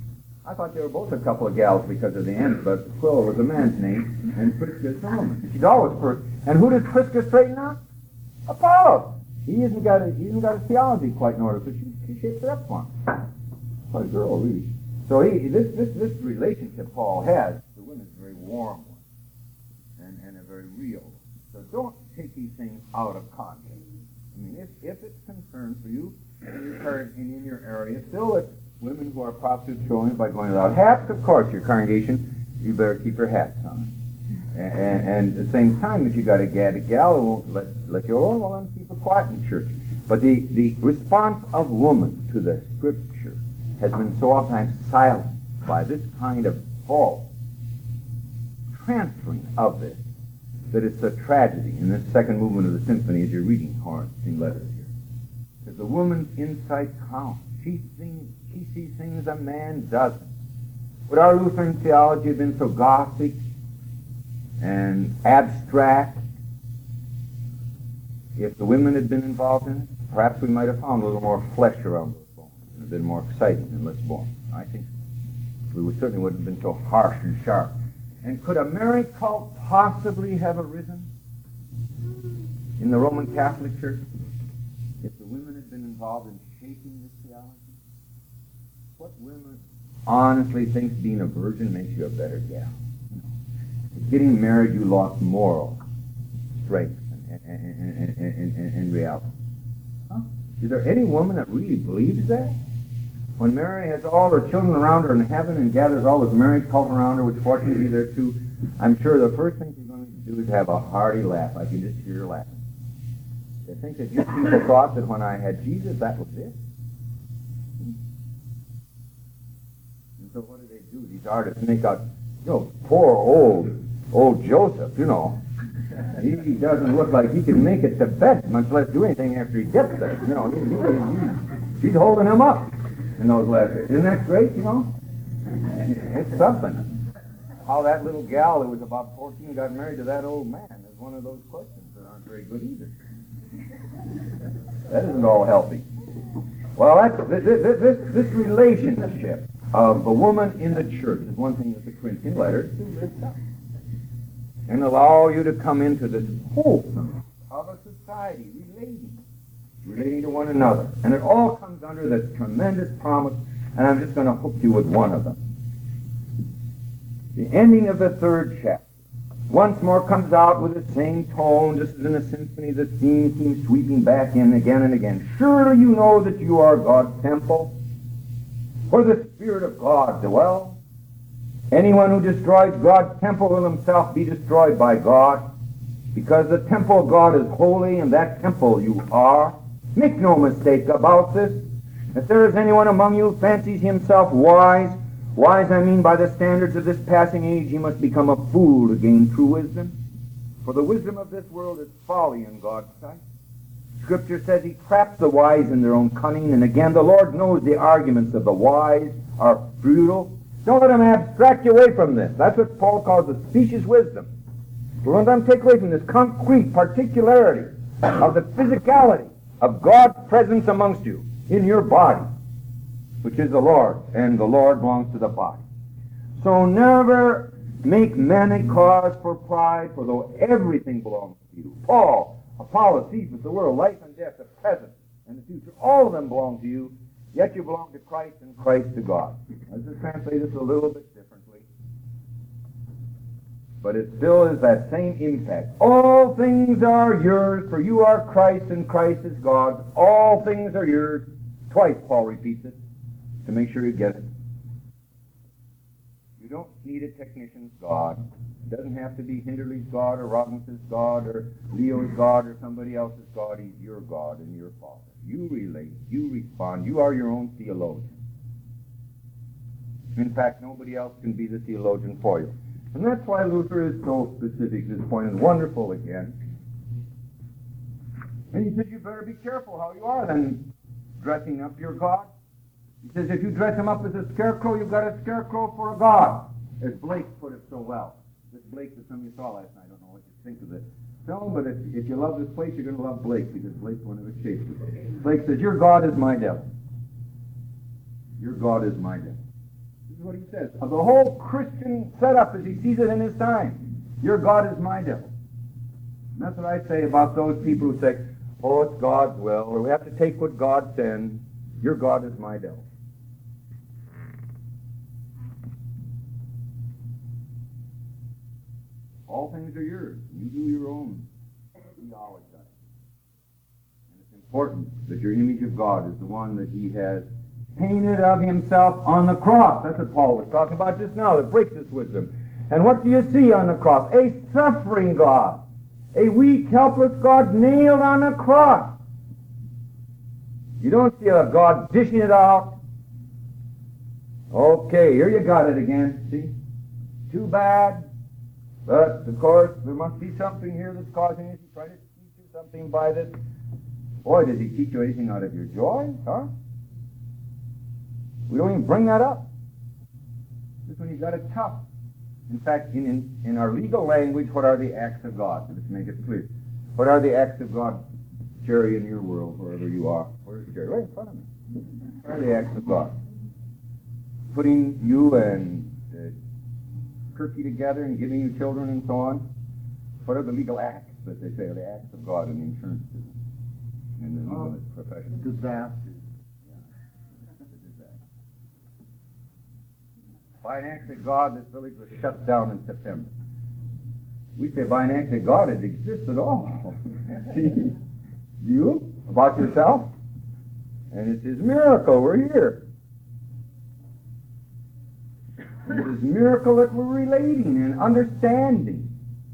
I thought they were both a couple of gals because of the end, but Aquila was a man's name, and Prisca is a woman. She's always first. And who does Prisca straighten out? Apollos. He hasn't got a, he hasn't got his theology quite in order, so she, she shapes it up for him. What a girl, really. So he, this, this, this relationship Paul has, the women is a very warm one, and, and a very real one. So don't take these things out of context. I mean, if, if it's concerned for you, in your, current, in, in your area, still it's women who are prostitutes showing by going without hats, of course, your congregation, you better keep your hats on. And, and, and at the same time, if you got a gad, a gal who won't let, let you alone, well, then keep it quiet in church. But the, the response of woman to the Scripture has been so oftentimes silenced by this kind of false transferring of this, that it's a tragedy. In this second movement of the symphony, as you're reading Horace in letters here, because the woman's insight counts. She thinks, she sees things a man doesn't. Would our Lutheran theology have been so gothic and abstract if the women had been involved in it? Perhaps we might have found a little more flesh around those bones. It would have been more exciting and less boring. I think we would certainly wouldn't have been so harsh and sharp. And could a Mary cult possibly have arisen in the Roman Catholic Church if the women had been involved in shaping this theology? What women honestly thinks being a virgin makes you a better gal? If getting married, you lost moral strength and, and, and, and, and, and reality. Huh? Is there any woman that really believes that? When Mary has all her children around her in heaven and gathers all this married cult around her, which fortunately there too, I'm sure the first thing she's going to do is have a hearty laugh. I can just hear her laughing. They think that you people thought that when I had Jesus, that was it. And so what do they do? These artists make out, you know, poor old, old Joseph, you know. He, he doesn't look like he can make it to bed, much less do anything after he gets there. You know, he, he, he, she's holding him up in those letters. Isn't that great, you know? It's something. How that little gal that was about fourteen got married to that old man is one of those questions that aren't very good either. That isn't all healthy. Well, that's, this, this, this, this relationship of a woman in the church is one thing that the Corinthian letters do lift up. And allow you to come into this wholesomeness of a society relating, relating to one another. And it all comes under this tremendous promise, and I'm just going to hook you with one of them. The ending of the third chapter once more comes out with the same tone, just as in a symphony, the theme keeps sweeping back in again and again. Surely you know that you are God's temple, where the Spirit of God dwells. Anyone who destroys God's temple will himself be destroyed by God, because the temple of God is holy, and that temple you are. Make no mistake about this. If there is anyone among you who fancies himself wise, wise I mean by the standards of this passing age, he must become a fool to gain true wisdom. For the wisdom of this world is folly in God's sight. Scripture says he traps the wise in their own cunning, and again the Lord knows the arguments of the wise are futile. Don't let them abstract you away from this. That's what Paul calls the specious wisdom. Don't let them take away from this concrete particularity of the physicality of God's presence amongst you in your body, which is the Lord, and the Lord belongs to the body. So never make men a cause for pride, for though everything belongs to you, Paul, Apollos, Cephas, the world, life and death, the present and the future, all of them belong to you, yet you belong to Christ and Christ to God. Let's just translate this a little bit differently. But it still is that same impact. All things are yours, for you are Christ and Christ is God. All things are yours. Twice Paul repeats it to make sure you get it. You don't need a technician's God. It doesn't have to be Hinderly's God or Robinson's God or Leo's God or somebody else's God. He's your God and your Father. You relate. You respond. You are your own theologian. In fact, nobody else can be the theologian for you. And that's why Luther is so specific. This point is wonderful again. And he says you better be careful how you are then dressing up your God. He says if you dress him up as a scarecrow, you've got a scarecrow for a God. As Blake put it so well. This Blake that some of you saw last night, I don't know what you think of it. film, but if, if you love this place, you're going to love Blake, because Blake's one of the chasers. Blake says, your God is my devil. Your God is my devil. Isn't is what he says. Of the whole Christian setup as he sees it in his time. Your God is my devil. And that's what I say about those people who say, oh, it's God's will, or we have to take what God sends. Your God is my devil. All things are yours. You do your own theology. And it's important that your image of God is the one that he has painted of himself on the cross. That's what Paul was talking about just now, that breaks this wisdom. And what do you see on the cross? A suffering God. A weak, helpless God nailed on a cross. You don't see a God dishing it out. Okay, here you got it again. See? Too bad. But, of course, there must be something here that's causing it. He's trying to teach you something by this. Boy, does he teach you anything out of your joy? Huh? We don't even bring that up. This one, he's got it tough. In fact, in, in, in our legal language, what are the acts of God? Let's make it clear. What are the acts of God, Jerry, in your world, wherever you are? Where's Jerry? Right in front of me. What are the acts of God? Putting you and uh, Kirky together and giving you children and so on. What are the legal acts that they say are the acts of God in the insurance business? In the legal oh, profession? Disaster. By an act of God, this village was shut down in September. We say by an act of God it exists at all. You? About yourself? And it's his miracle. We're here. It's his miracle that we're relating and understanding.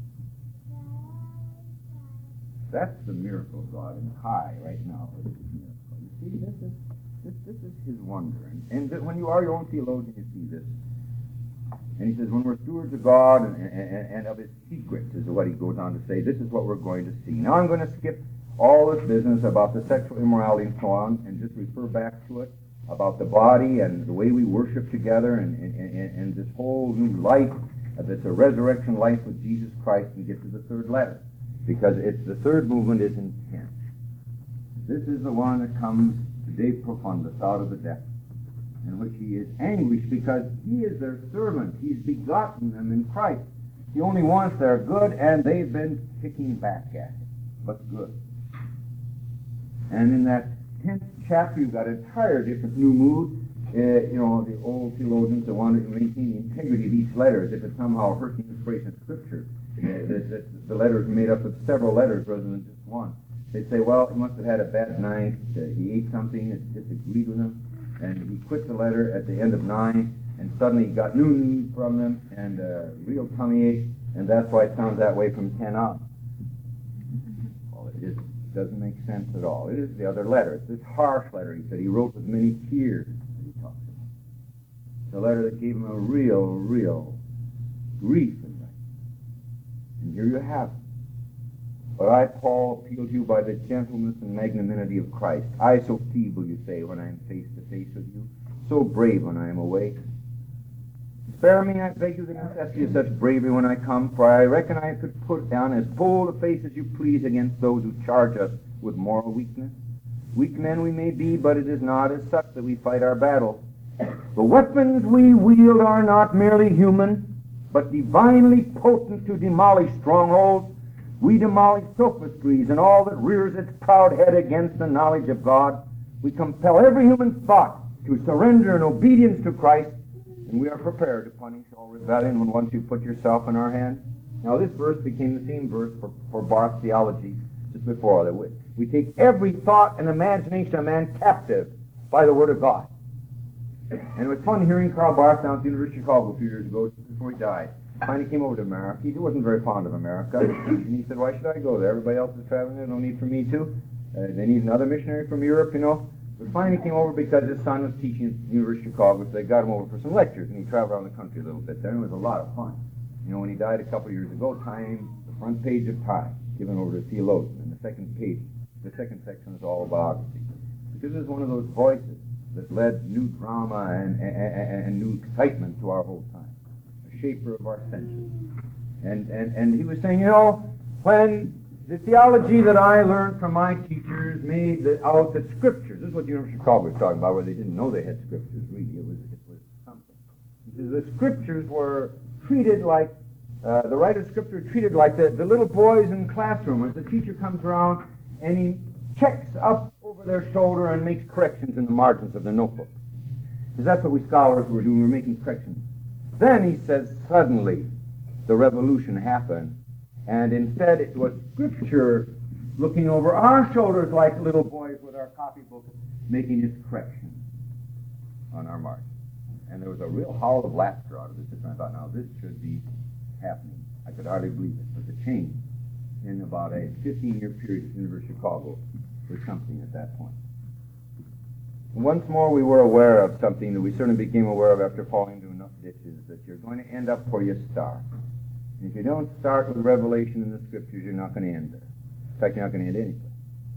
That's the miracle of God in high right now. This is miracle. You see, this is this, this is his wonder. And, and that when you are your own theologian, you see this. And he says, when we're stewards of God and, and, and of his secrets, is what he goes on to say, this is what we're going to see. Now I'm going to skip all this business about the sexual immorality and so on, and just refer back to it, about the body and the way we worship together, and, and, and, and this whole new life, that's a resurrection life with Jesus Christ, and get to the third letter. Because it's the third movement is intense. This is the one that comes to De Profundis, out of the depths, in which he is anguished because he is their servant. He's begotten them in Christ. He only wants their good, and they've been kicking back at it. But good. And in that tenth chapter, you've got an entire different new mood. Uh, you know, the old theologians that wanted to maintain the integrity of each letter as if it somehow hurt the inspiration of Scripture. Uh, that, that the letters are made up of several letters rather than just one. They'd say, well, he must have had a bad night. Uh, he ate something that disagreed with him. And he quit the letter at the end of nine, and suddenly he got new news from them, and a real tummy ache, and that's why it sounds that way from ten on. Well, it just doesn't make sense at all. It is the other letter. It's this harsh letter, he said. He wrote with many tears, that he talks about. It's a letter that gave him a real, real grief in life. And here you have it. But I, Paul, appeal to you by the gentleness and magnanimity of Christ. I so feeble, you say, when I am face to face with you, so brave when I am away. Spare me, I beg you, the necessity of such bravery when I come, for I reckon I could put down as bold a face as you please against those who charge us with moral weakness. Weak men we may be, but it is not as such that we fight our battles. The weapons we wield are not merely human, but divinely potent to demolish strongholds. We demolish sophistries and all that rears its proud head against the knowledge of God. We compel every human thought to surrender in obedience to Christ, and we are prepared to punish all rebellion when once you put yourself in our hands. Now this verse became the theme verse for, for Barth's theology just before that. We, we take every thought and imagination of man captive by the Word of God. And it was fun hearing Karl Barth down at the University of Chicago a few years ago, just before he died. Finally came over to America. He wasn't very fond of America. And he said, why should I go there? Everybody else is traveling there. No need for me to. Uh, they need another missionary from Europe, you know. But finally came over because his son was teaching at the University of Chicago, so they got him over for some lectures. And he traveled around the country a little bit there. And it was a lot of fun. You know, when he died a couple of years ago, Time, the front page of Time, given over to a theologian. And the second page, the second section is all biography. Because it was one of those voices that led new drama and, and, and new excitement to our whole time. Shaper of our senses. And, and, and he was saying, you know, when the theology that I learned from my teachers made the, out that Scriptures, this is what the University of Chicago was talking about, where they didn't know they had Scriptures, really. It was, it was something. The Scriptures were treated like, uh, the writer of Scripture treated like the, the little boys in classroom as the teacher comes around and he checks up over their shoulder and makes corrections in the margins of the notebook. Because that's what we scholars were doing, we were making corrections. Then he says, suddenly, the revolution happened, and instead it was Scripture looking over our shoulders like little boys with our copybook, making its corrections on our margins. And there was a real howl of laughter out of this. And I thought, now this should be happening. I could hardly believe it. But the change in about a fifteen-year period at the University of Chicago was something at that point. And once more we were aware of something that we certainly became aware of after falling into enough ditches, that you're going to end up where you start. And if you don't start with revelation in the Scriptures, you're not going to end there. In fact, you're not going to end anything.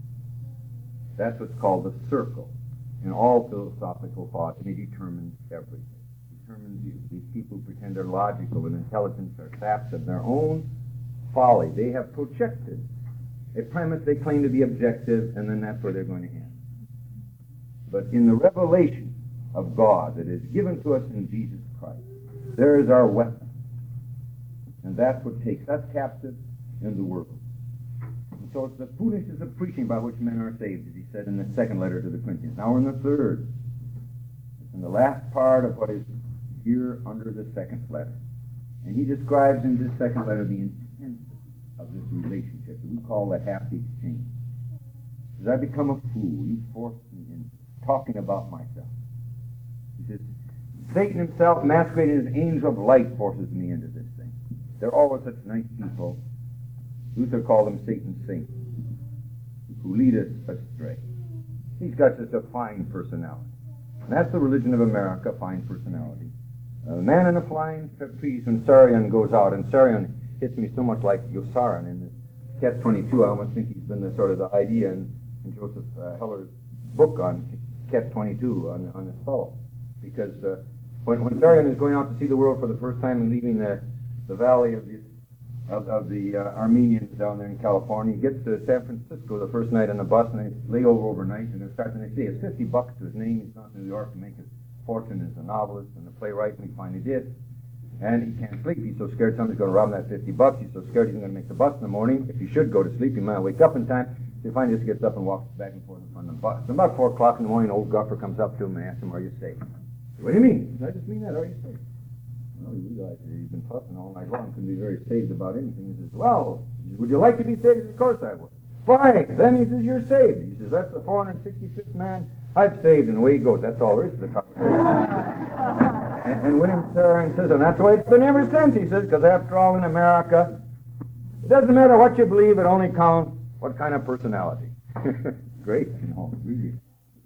That's what's called the circle. In all philosophical thought, and it determines everything. It determines you. These people who pretend they're logical and intelligent are saps of their own folly. They have projected a premise they claim to be objective, and then that's where they're going to end. But in the revelation of God that is given to us in Jesus Christ, there is our weapon. And that's what takes us captive in the world. So it's the foolishness of preaching by which men are saved, as he said in the second letter to the Corinthians. Now we're in the third. It's in the last part of what is here under the second letter. And he describes in this second letter the intensity of this relationship that we call the happy exchange. As I become a fool, you force me into talking about myself. He says, Satan himself, masquerading as angel of light, forces me into this thing. They're always such nice people. Luther called them Satan's saints, who lead us astray. He's got just a fine personality. And that's the religion of America, fine personality. A man in a flying trapeze when Sarian goes out, and Sarian hits me so much like Yosaran in this catch twenty-two. I almost think he's been the sort of the idea in, in Joseph uh, Heller's book on catch twenty-two, on, on this fellow. Because uh, when, when Sarian is going out to see the world for the first time and leaving the, the valley of the of, of the uh, Armenians down there in California. He gets to San Francisco the first night on the bus, and they lay over overnight, and they start the next day. It's fifty bucks to his name. He's gone to New York to make his fortune as a novelist and a playwright, and he finally did. And he can't sleep. He's so scared somebody's going to rob him that fifty bucks. He's so scared he's going to make the bus in the morning. If he should go to sleep, he might wake up in time. So he finally just gets up and walks back and forth on the bus. And about four o'clock in the morning, old Guffer comes up to him and asks him, "Are you safe?" "What do you mean?" "I just mean that. Are you safe?" Well, he realized that he's been fussing all night long, couldn't be very saved about anything. He says, "Well, would you like to be saved?" "Of course I would." "Fine. Then," he says, "you're saved." He says, "That's the four hundred sixty-fifth man I've saved," and away he goes. That's all there is to the conversation. and, and William Sarian says, and that's the way it's been ever since, he says, because after all, in America, it doesn't matter what you believe, it only counts what kind of personality. Great, you know, really.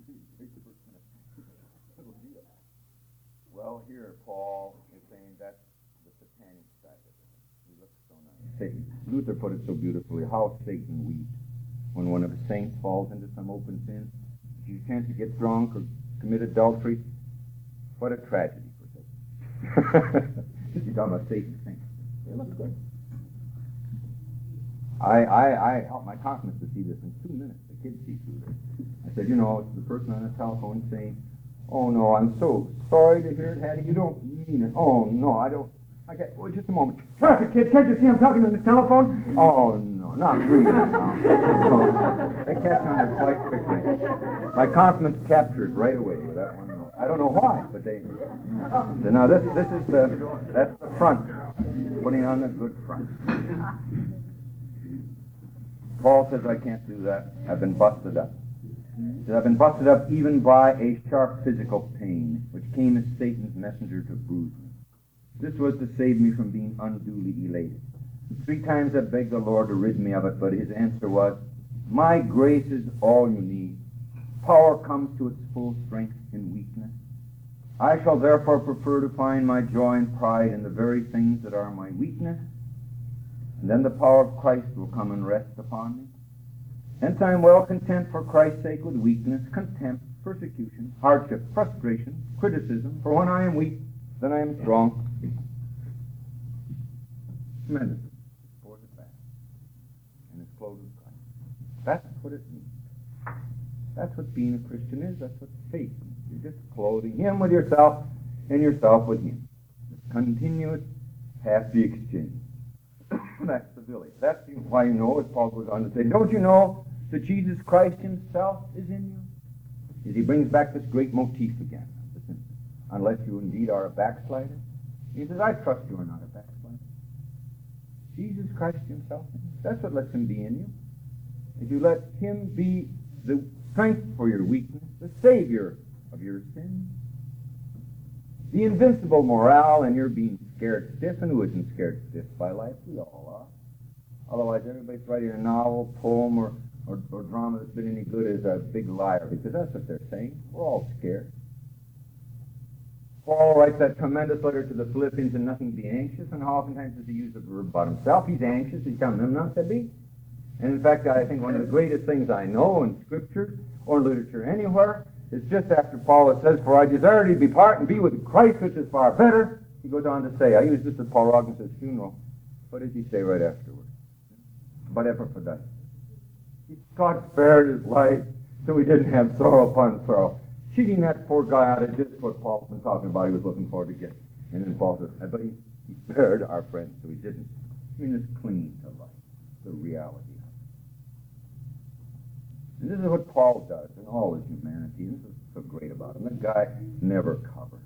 Well, here Paul is saying that's the satanic side of it. He looks so nice. Luther put it so beautifully, how Satan weeps when one of his saints falls into some open sin. If you chance to get drunk or commit adultery, what a tragedy for Satan. You're talking about Satan's saints. They look good. I, I, I helped my confidence to see this in two minutes. The kids see through this. I said, you know, it's the person on the telephone saying, "Oh, no, I'm so sorry to hear it, Hattie. You don't mean it. Oh, no, I don't. I get, well, just a moment. Traffic, kid. Can't you see I'm talking on the telephone?" "Oh, no, not really. No. No. They catch on it quite quickly. My confidence captured right away with that one. I don't know why, but they... So now this, this is the, that's the front. Putting on the good front. Paul says, I can't do that. I've been busted up. He says, I've been busted up even by a sharp physical pain, which came as Satan's messenger to bruise me. This was to save me from being unduly elated. Three times I begged the Lord to rid me of it, but his answer was, my grace is all you need. Power comes to its full strength in weakness. I shall therefore prefer to find my joy and pride in the very things that are my weakness, and then the power of Christ will come and rest upon me. Hence I am well content for Christ's sake with weakness, contempt, persecution, hardship, frustration, criticism, for when I am weak, then I am strong. Tremendous. Pours it back. And it's clothed with Christ. That's what it means. That's what being a Christian is. That's what faith means. You're just clothing Him with yourself and yourself with Him. continuous hath be exchanged. That's the village. That's why you know, as Paul goes on to say, don't you know that Jesus Christ himself is in you? As he brings back this great motif again. Unless you indeed are a backslider. He says, I trust you are not a backslider. Jesus Christ himself. That's what lets him be in you. If you let him be the strength for your weakness, the Savior of your sins, the invincible morale in your being scared stiff, and who isn't scared stiff by life? We all are. Otherwise, everybody's writing a novel, poem, or, or, or drama that's been any good is a big liar, because that's what they're saying. We're all scared. Paul writes that tremendous letter to the Philippians, and nothing be anxious, and how oftentimes does he use the verb about himself? He's anxious. He's telling them not to be. And in fact, I think one of the greatest things I know in Scripture or literature anywhere is just after Paul it says, for I desire to depart and be with Christ, which is far better. He goes on to say, I use this at Paul Rogins's funeral. What does he say right afterwards? But Epaphroditus. God spared his life so he didn't have sorrow upon sorrow. Cheating that poor guy out of just what Paul's been talking about he was looking forward to getting. And then Paul says, but he, he spared our friend so he didn't. I mean, it's clinging to life, the reality. And this is what Paul does in all his humanity. This is so great about him. That guy never covers.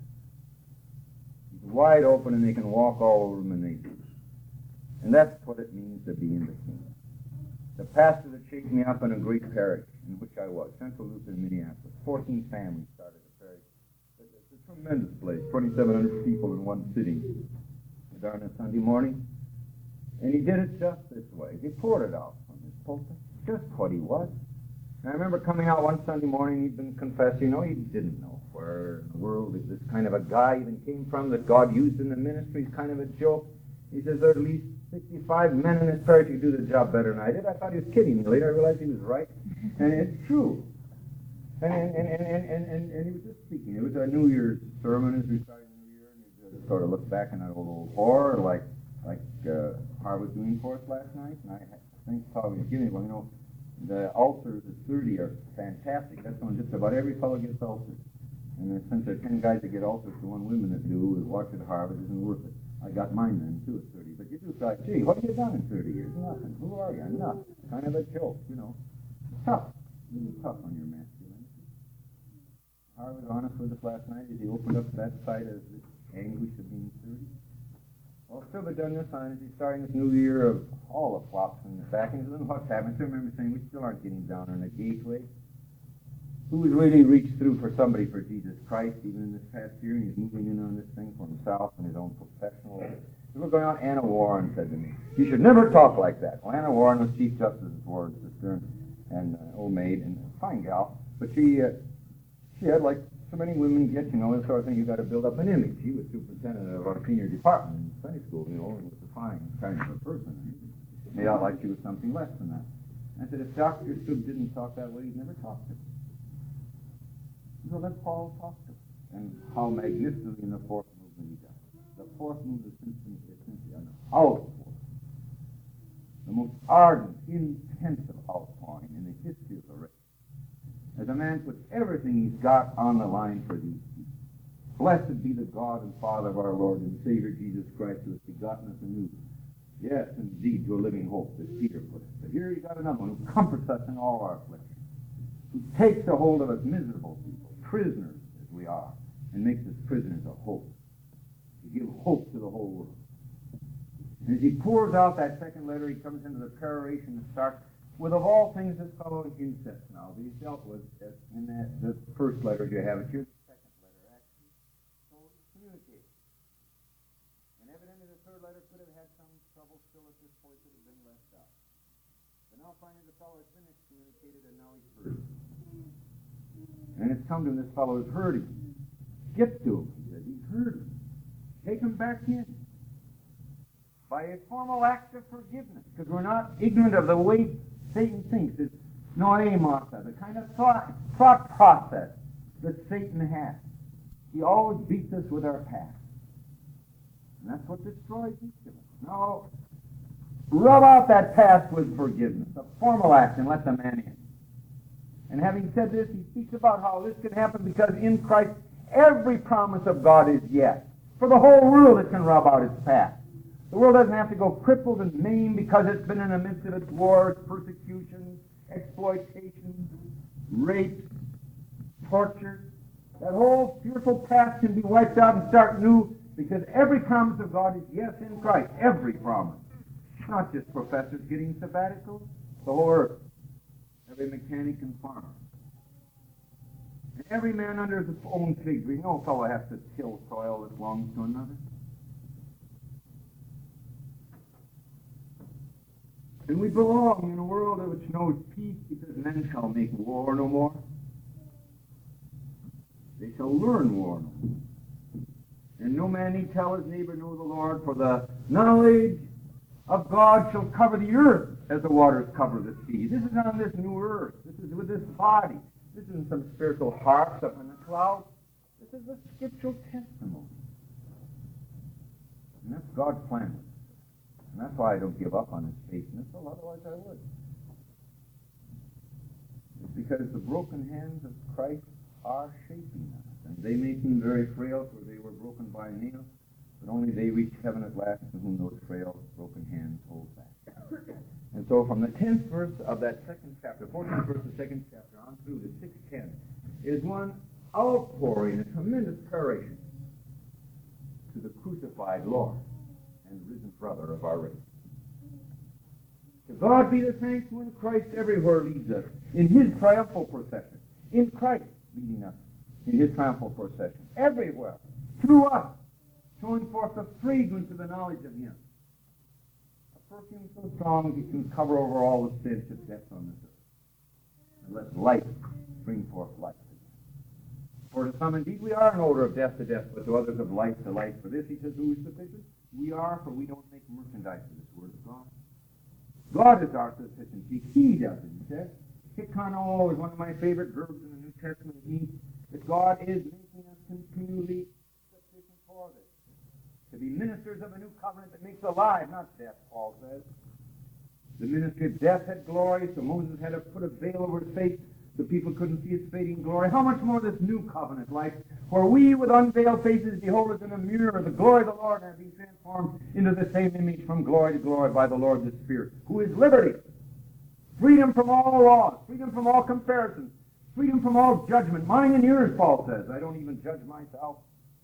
He's wide open and they can walk all over him, and they do. And that's what it means to be in the kingdom. The pastor that shaped me up in a great parish in which I was, Central Lutheran, Minneapolis, fourteen families started the parish. It's a tremendous place, twenty-seven hundred people in one sitting during a Sunday morning. And he did it just this way. He poured it out from his pulpit, just what he was. And I remember coming out one Sunday morning, he'd been confessing, you know, he didn't know where in the world this kind of a guy even came from that God used in the ministry. He's kind of a joke. He says, there are at least sixty-five men in this parish who do the job better than I did. I thought he was kidding me. Later I realized he was right. And it's true. And and, and, and, and, and, and he was just speaking. It was a New Year's sermon as we started the New Year, and he just sort of looked back in that old, old horror like like uh, Harv was doing for us last night. And I think probably giving it, well, you know, the ulcers at thirty are fantastic. That's when just about every fellow gets ulcers. And since there are ten guys that get ulcers to one women that do, watch at Harvard isn't worth it. I got mine then, too, at thirty. But you do say, gee, what have you done in thirty years? Nothing. Who are you? Nothing. Kind of a joke, you know. Tough. Really tough on your masculinity. Harvard was honest with us last night as he opened up that side of the anguish of being thirty. Well, still been done this time as he's starting this new year of all the flops and the backings. And what's happened? I still remember saying, we still aren't getting down on the gateway. Who's really reached through for somebody for Jesus Christ, even in this past year, and he's moving in on this thing for himself and his own professional life. We were going on, Anna Warren said to me, you should never talk like that. Well, Anna Warren was Chief Justice's Warren's sister and, and uh, old maid, and a fine gal, but she uh, she had, like so many women get, you know, the sort of thing you got to build up an image. She was superintendent of our senior department in Sunday school, you know, and was a fine kind of a person. Made out like she was something less than that. I said, if Doctor Stub didn't talk that way, he'd never talk to her. So let Paul talk to us. And how magnificently in the fourth movement he does. The fourth movement is simply, is simply an outpouring. The most ardent, intensive outpouring in the history of the race. As a man puts everything he's got on the line for these people. Blessed be the God and Father of our Lord and Savior Jesus Christ, who has begotten us anew. Yes, indeed, to a living hope, as Peter put it. But here you got another one who comforts us in all our affliction. Who takes a hold of us miserable people, prisoners as we are, and makes us prisoners of hope. To give hope to the whole world. And as he pours out that second letter, he comes into the peroration and starts with, of all things, this fellow incest now. He's dealt with it in that the first letter you have. It's here, the second letter, actually. So it's communicated. And evidently the third letter could have had some trouble still at this point that had been left out. But now finally the fellow has been excommunicated, and now he's heard. And it's come to him, this fellow has heard him. Get to him, he said. He's heard him. Take him back in. By a formal act of forgiveness. Because we're not ignorant of the way Satan thinks. It's noemata, the kind of thought, thought process that Satan has. He always beats us with our past. And that's what destroys each of us. Now, rub out that past with forgiveness. A formal act, and let the man in. And having said this, he speaks about how this can happen because in Christ every promise of God is yes. For the whole world it can rub out its past. The world doesn't have to go crippled and maimed because it's been in the midst of its wars, persecutions, exploitation, rape, torture. That whole fearful past can be wiped out and start new because every promise of God is yes in Christ. Every promise. Not just professors getting sabbaticals. The whole earth. Every mechanic and farmer. And every man under his own fig tree. No fellow has to till soil that belongs to another. And we belong in a world which knows peace because men shall make war no more. They shall learn war no more. And no man need tell his neighbor, know the Lord, for the knowledge of God shall cover the earth as the waters cover the sea. This is on this new earth. This is with this body. This isn't some spiritual harps up in the clouds. This is a scriptural testimony. And that's God's plan. And that's why I don't give up on his faithfulness, otherwise I would. It's because the broken hands of Christ are shaping us. And they may seem very frail, for they were broken by a nail, but only they reach heaven at last, to whom those frail, broken hands hold fast. And so from the tenth verse of that second chapter, fourteenth verse of the second chapter, on through to six ten, is one outpouring, a tremendous peroration to the crucified Lord and risen brother of our race. To God be the thanks when Christ everywhere leads us in his triumphal procession. In Christ leading us in his triumphal procession. Everywhere. Through us. Showing forth the fragrance of the knowledge of him. A perfume so strong it can cover over all the stench of death on this earth. And let life bring forth life. For to some indeed we are an odor of death to death, but to others of life to life. For this, he says, who is sufficient? We are, for we don't make merchandise of this word of God. God is our sufficiency. He does it, he says. Hikano is one of my favorite verbs in the New Testament. It means that God is making us continually sufficient for this. To be ministers of a new covenant that makes alive, not death, Paul says. The ministry of death had glory, so Moses had to put a veil over his face so people couldn't see his fading glory. How much more this new covenant life, where we with unveiled faces behold as in a mirror the glory of the Lord and are being transformed into the same image from glory to glory by the Lord the Spirit, who is liberty, freedom from all laws, freedom from all comparisons, freedom from all judgment. Mine and yours, Paul says. I don't even judge myself.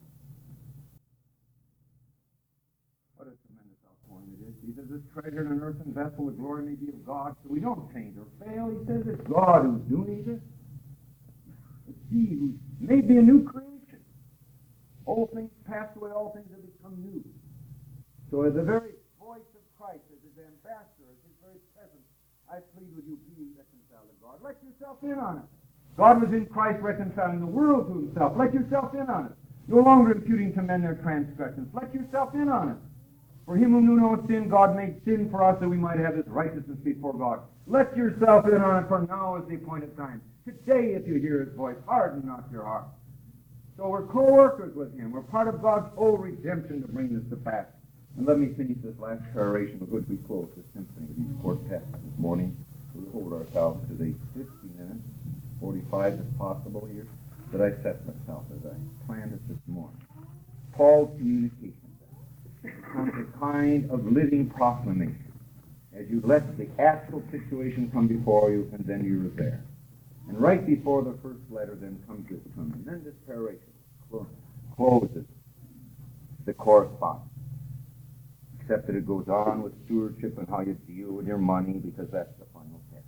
What a tremendous outpouring it is. He says, this treasure in an earthen vessel, the glory may be of God, so we don't faint or fail. He says it's God who's doing this. It's he who's made me a new creation. Old things passed away, all things have become new. So as the very voice of Christ, as his ambassador, as his very presence, I plead with you, be reconciled to God. Let yourself in on it. God was in Christ reconciling the world to himself. Let yourself in on it. No longer imputing to men their transgressions. Let yourself in on it. For him who knew no sin, God made sin for us that we might have his righteousness before God. Let yourself in on it, for now is the appointed time. Today, if you hear his voice, harden not your heart. So we're co-workers with him. We're part of God's whole redemption to bring this to pass. And let me finish this last peroration with which we close this symphony of these quartets this morning. We'll hold ourselves to the fifty minutes, forty-five if possible here, that I set myself as I planned it this morning. Paul's communication becomes a kind of living proclamation as you let the actual situation come before you, and then you're there. And right before the first letter then comes this term, and then this peroration closes the correspondence. Except that it goes on with stewardship and how you deal with your money, because that's the final test.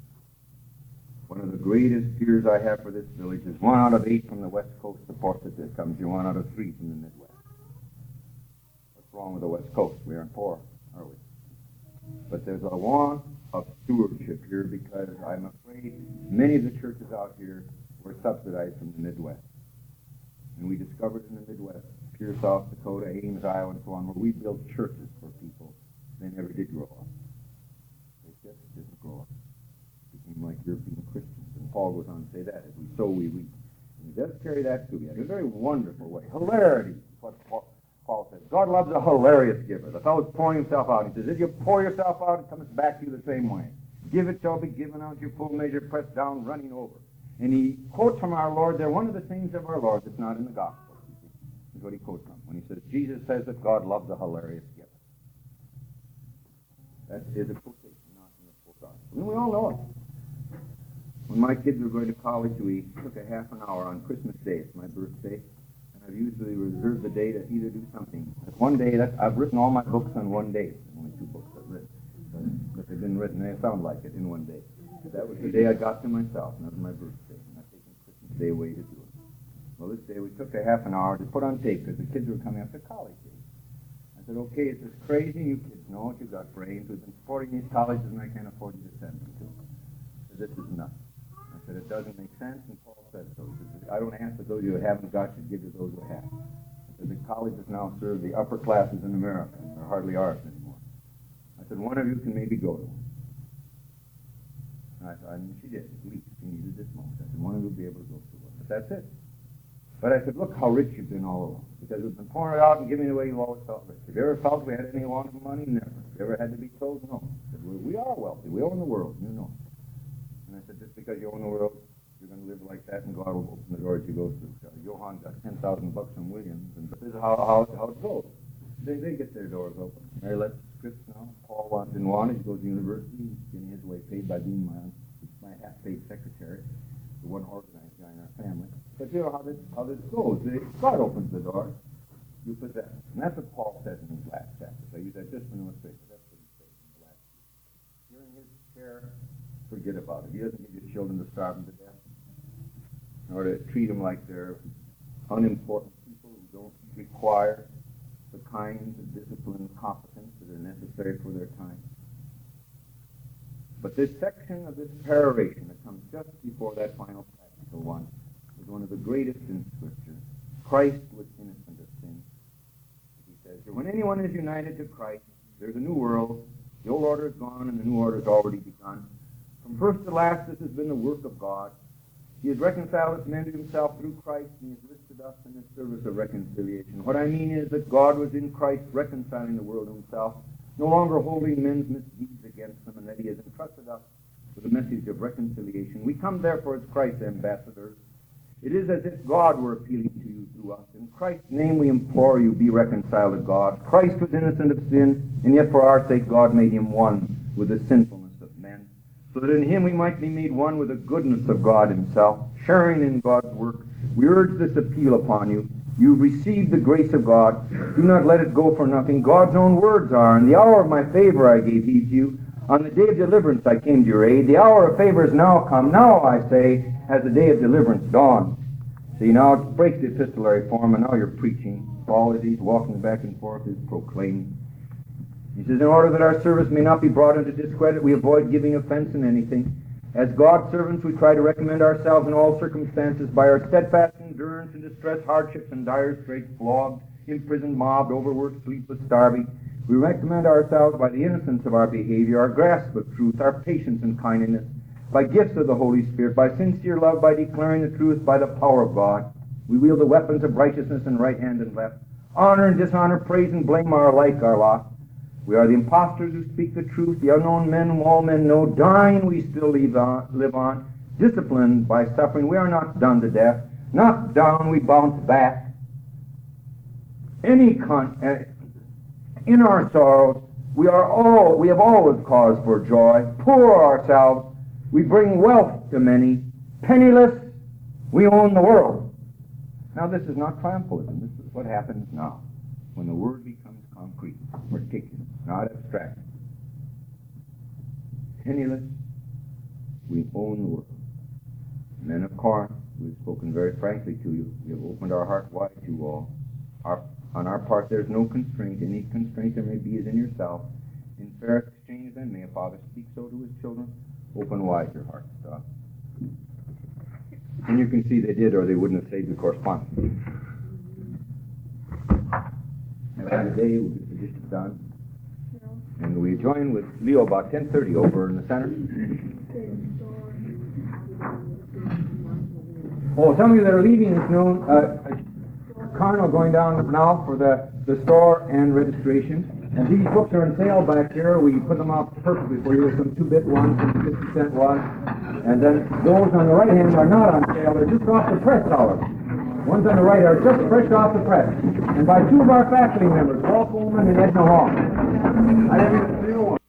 One of the greatest fears I have for this village is one out of eight from the west coast support that this comes here, one out of three from the Midwest. What's wrong with the west coast? We aren't poor, are we? But there's a want of stewardship here, because I'm afraid many of the churches out here were subsidized from the Midwest. And we discovered in the Midwest, Pure South Dakota, Ames, Iowa, and so on, where we built churches for people. They never did grow up. They just didn't grow up. Became like European Christians. And Paul goes on to say that, as we sow, we reap. And he does carry that too. In a very wonderful way. Hilarity is what Paul, Paul says. God loves a hilarious giver. The fellow's pouring himself out. He says, if you pour yourself out, it comes back to you the same way. Give it shall be given out, your full measure, pressed down, running over. And he quotes from our Lord there one of the sayings of our Lord that's not in the gospel. is what he quotes from when he says, Jesus says that God loves a hilarious gift. That is a quotation, not in the full gospel. And we all know it. When my kids were going to college, we took a half an hour on Christmas Day. It's my birthday. And I've usually reserved the day to either do something. But one day, that, I've written all my books on one day. There's only two books I've written. But, but they've been written, they sound like it, in one day. But that was the day I got to myself, and that was my birthday. And I've taken Christmas Day away to do it. Well, this day we took a half an hour to put on tape because the kids were coming up to college days. I said, okay, it's this crazy. You kids know it. You've got brains. We've been supporting these colleges, and I can't afford you to send them to. So this is nuts. I said, it doesn't make sense, and Paul said so. He said, I don't ask that those who haven't got should give to those who have. I said, the colleges now serve the upper classes in America, and they're hardly ours anymore. I said, one of you can maybe go to them. And I thought, and she did, at least. She needed this most. I said, one of you will be able to go to one. But that's it. But I said, look how rich you've been all along. Because we've been pouring it out and giving it away, you've always felt rich. Have you ever felt we had any want of money? Never. Have you ever had to be told? No. I said, well, we are wealthy. We own the world. You know. And I said, just because you own the world, you're going to live like that, and God will open the doors you go through. So Johann got ten thousand bucks from Williams, and this is how, how, how it goes. They, they get their doors open. Mary left scripts now. Paul wants and wanted. He goes to university. He's getting his way paid by being my, my half-paid secretary, the one organized guy in our family. But you know how this, how this goes. God opens the door, you possess. And that's what Paul says in his last chapter. I use that just for an illustration. That's what he says in the last chapter. You're in his care, forget about it. He doesn't give you children to starve them to death, or to treat them like they're unimportant people who don't require the kinds of discipline and competence that are necessary for their time. But this section of this peroration that comes just before that final practical one is one of the greatest in Scripture. Christ was innocent of sin. He says, when anyone is united to Christ, there's a new world. The old order is gone, and the new order has already begun. From first to last, this has been the work of God. He has reconciled us men to himself through Christ, and he has listed us in the service of reconciliation. What I mean is that God was in Christ reconciling the world to himself, no longer holding men's misdeeds against them, and that he has entrusted us with the message of reconciliation. We come therefore as Christ's ambassadors. It is as if God were appealing to you through us. In Christ's name we implore you, be reconciled to God. Christ was innocent of sin, and yet for our sake God made him one with the sinfulness of men, so that in him we might be made one with the goodness of God himself. Sharing in God's work, we urge this appeal upon you. You've received the grace of God. Do not let it go for nothing. God's own words are, in the hour of my favor I gave heed to you. On the day of deliverance I came to your aid. The hour of favor is now come. Now, I say, has the day of deliverance dawned. See, now it breaks the epistolary form, and now you're preaching. Paul, as he's walking back and forth, is proclaiming. He says, in order that our service may not be brought into discredit, we avoid giving offense in anything. As God's servants, we try to recommend ourselves in all circumstances by our steadfast endurance in distress, hardships, and dire straits, flogged, imprisoned, mobbed, overworked, sleepless, starving. We recommend ourselves by the innocence of our behavior, our grasp of truth, our patience and kindness, by gifts of the Holy Spirit, by sincere love, by declaring the truth, by the power of God. We wield the weapons of righteousness in right hand and left. Honor and dishonor, praise and blame are alike our lot. We are the impostors who speak the truth, the unknown men whom all men know. Dying, we still live on, live on. Disciplined by suffering, we are not done to death. Knocked down, we bounce back. Any con- uh, in our sorrows, we are all we have always cause for joy. Poor ourselves, we bring wealth to many. Penniless, we own the world. Now, this is not triumphalism. This is what happens now when the word becomes concrete, particular, not abstract. Penniless, we own the world. Men of Corinth, we've spoken very frankly to you. We have opened our heart wide to you all. Our, on our part, there's no constraint. Any constraint there may be is in yourself. In fair exchange, then, may a father speak so to his children. Open wide your hearts to us. And you can see they did, or they wouldn't have saved the correspondence. And by the day, we'll get the dishes done. And we join with Leo about ten thirty over in the center. Oh, some of you that are leaving this noon, uh, Carnal going down now for the, the store and registration. And these books are on sale back here. We put them out perfectly for you with some two-bit ones, some fifty cent ones. And then those on the right hand are not on sale. They're just off the press hours. Ones on the right are just fresh off the press, and by two of our faculty members, Paul Coleman and Edna Hall. I haven't even seen one.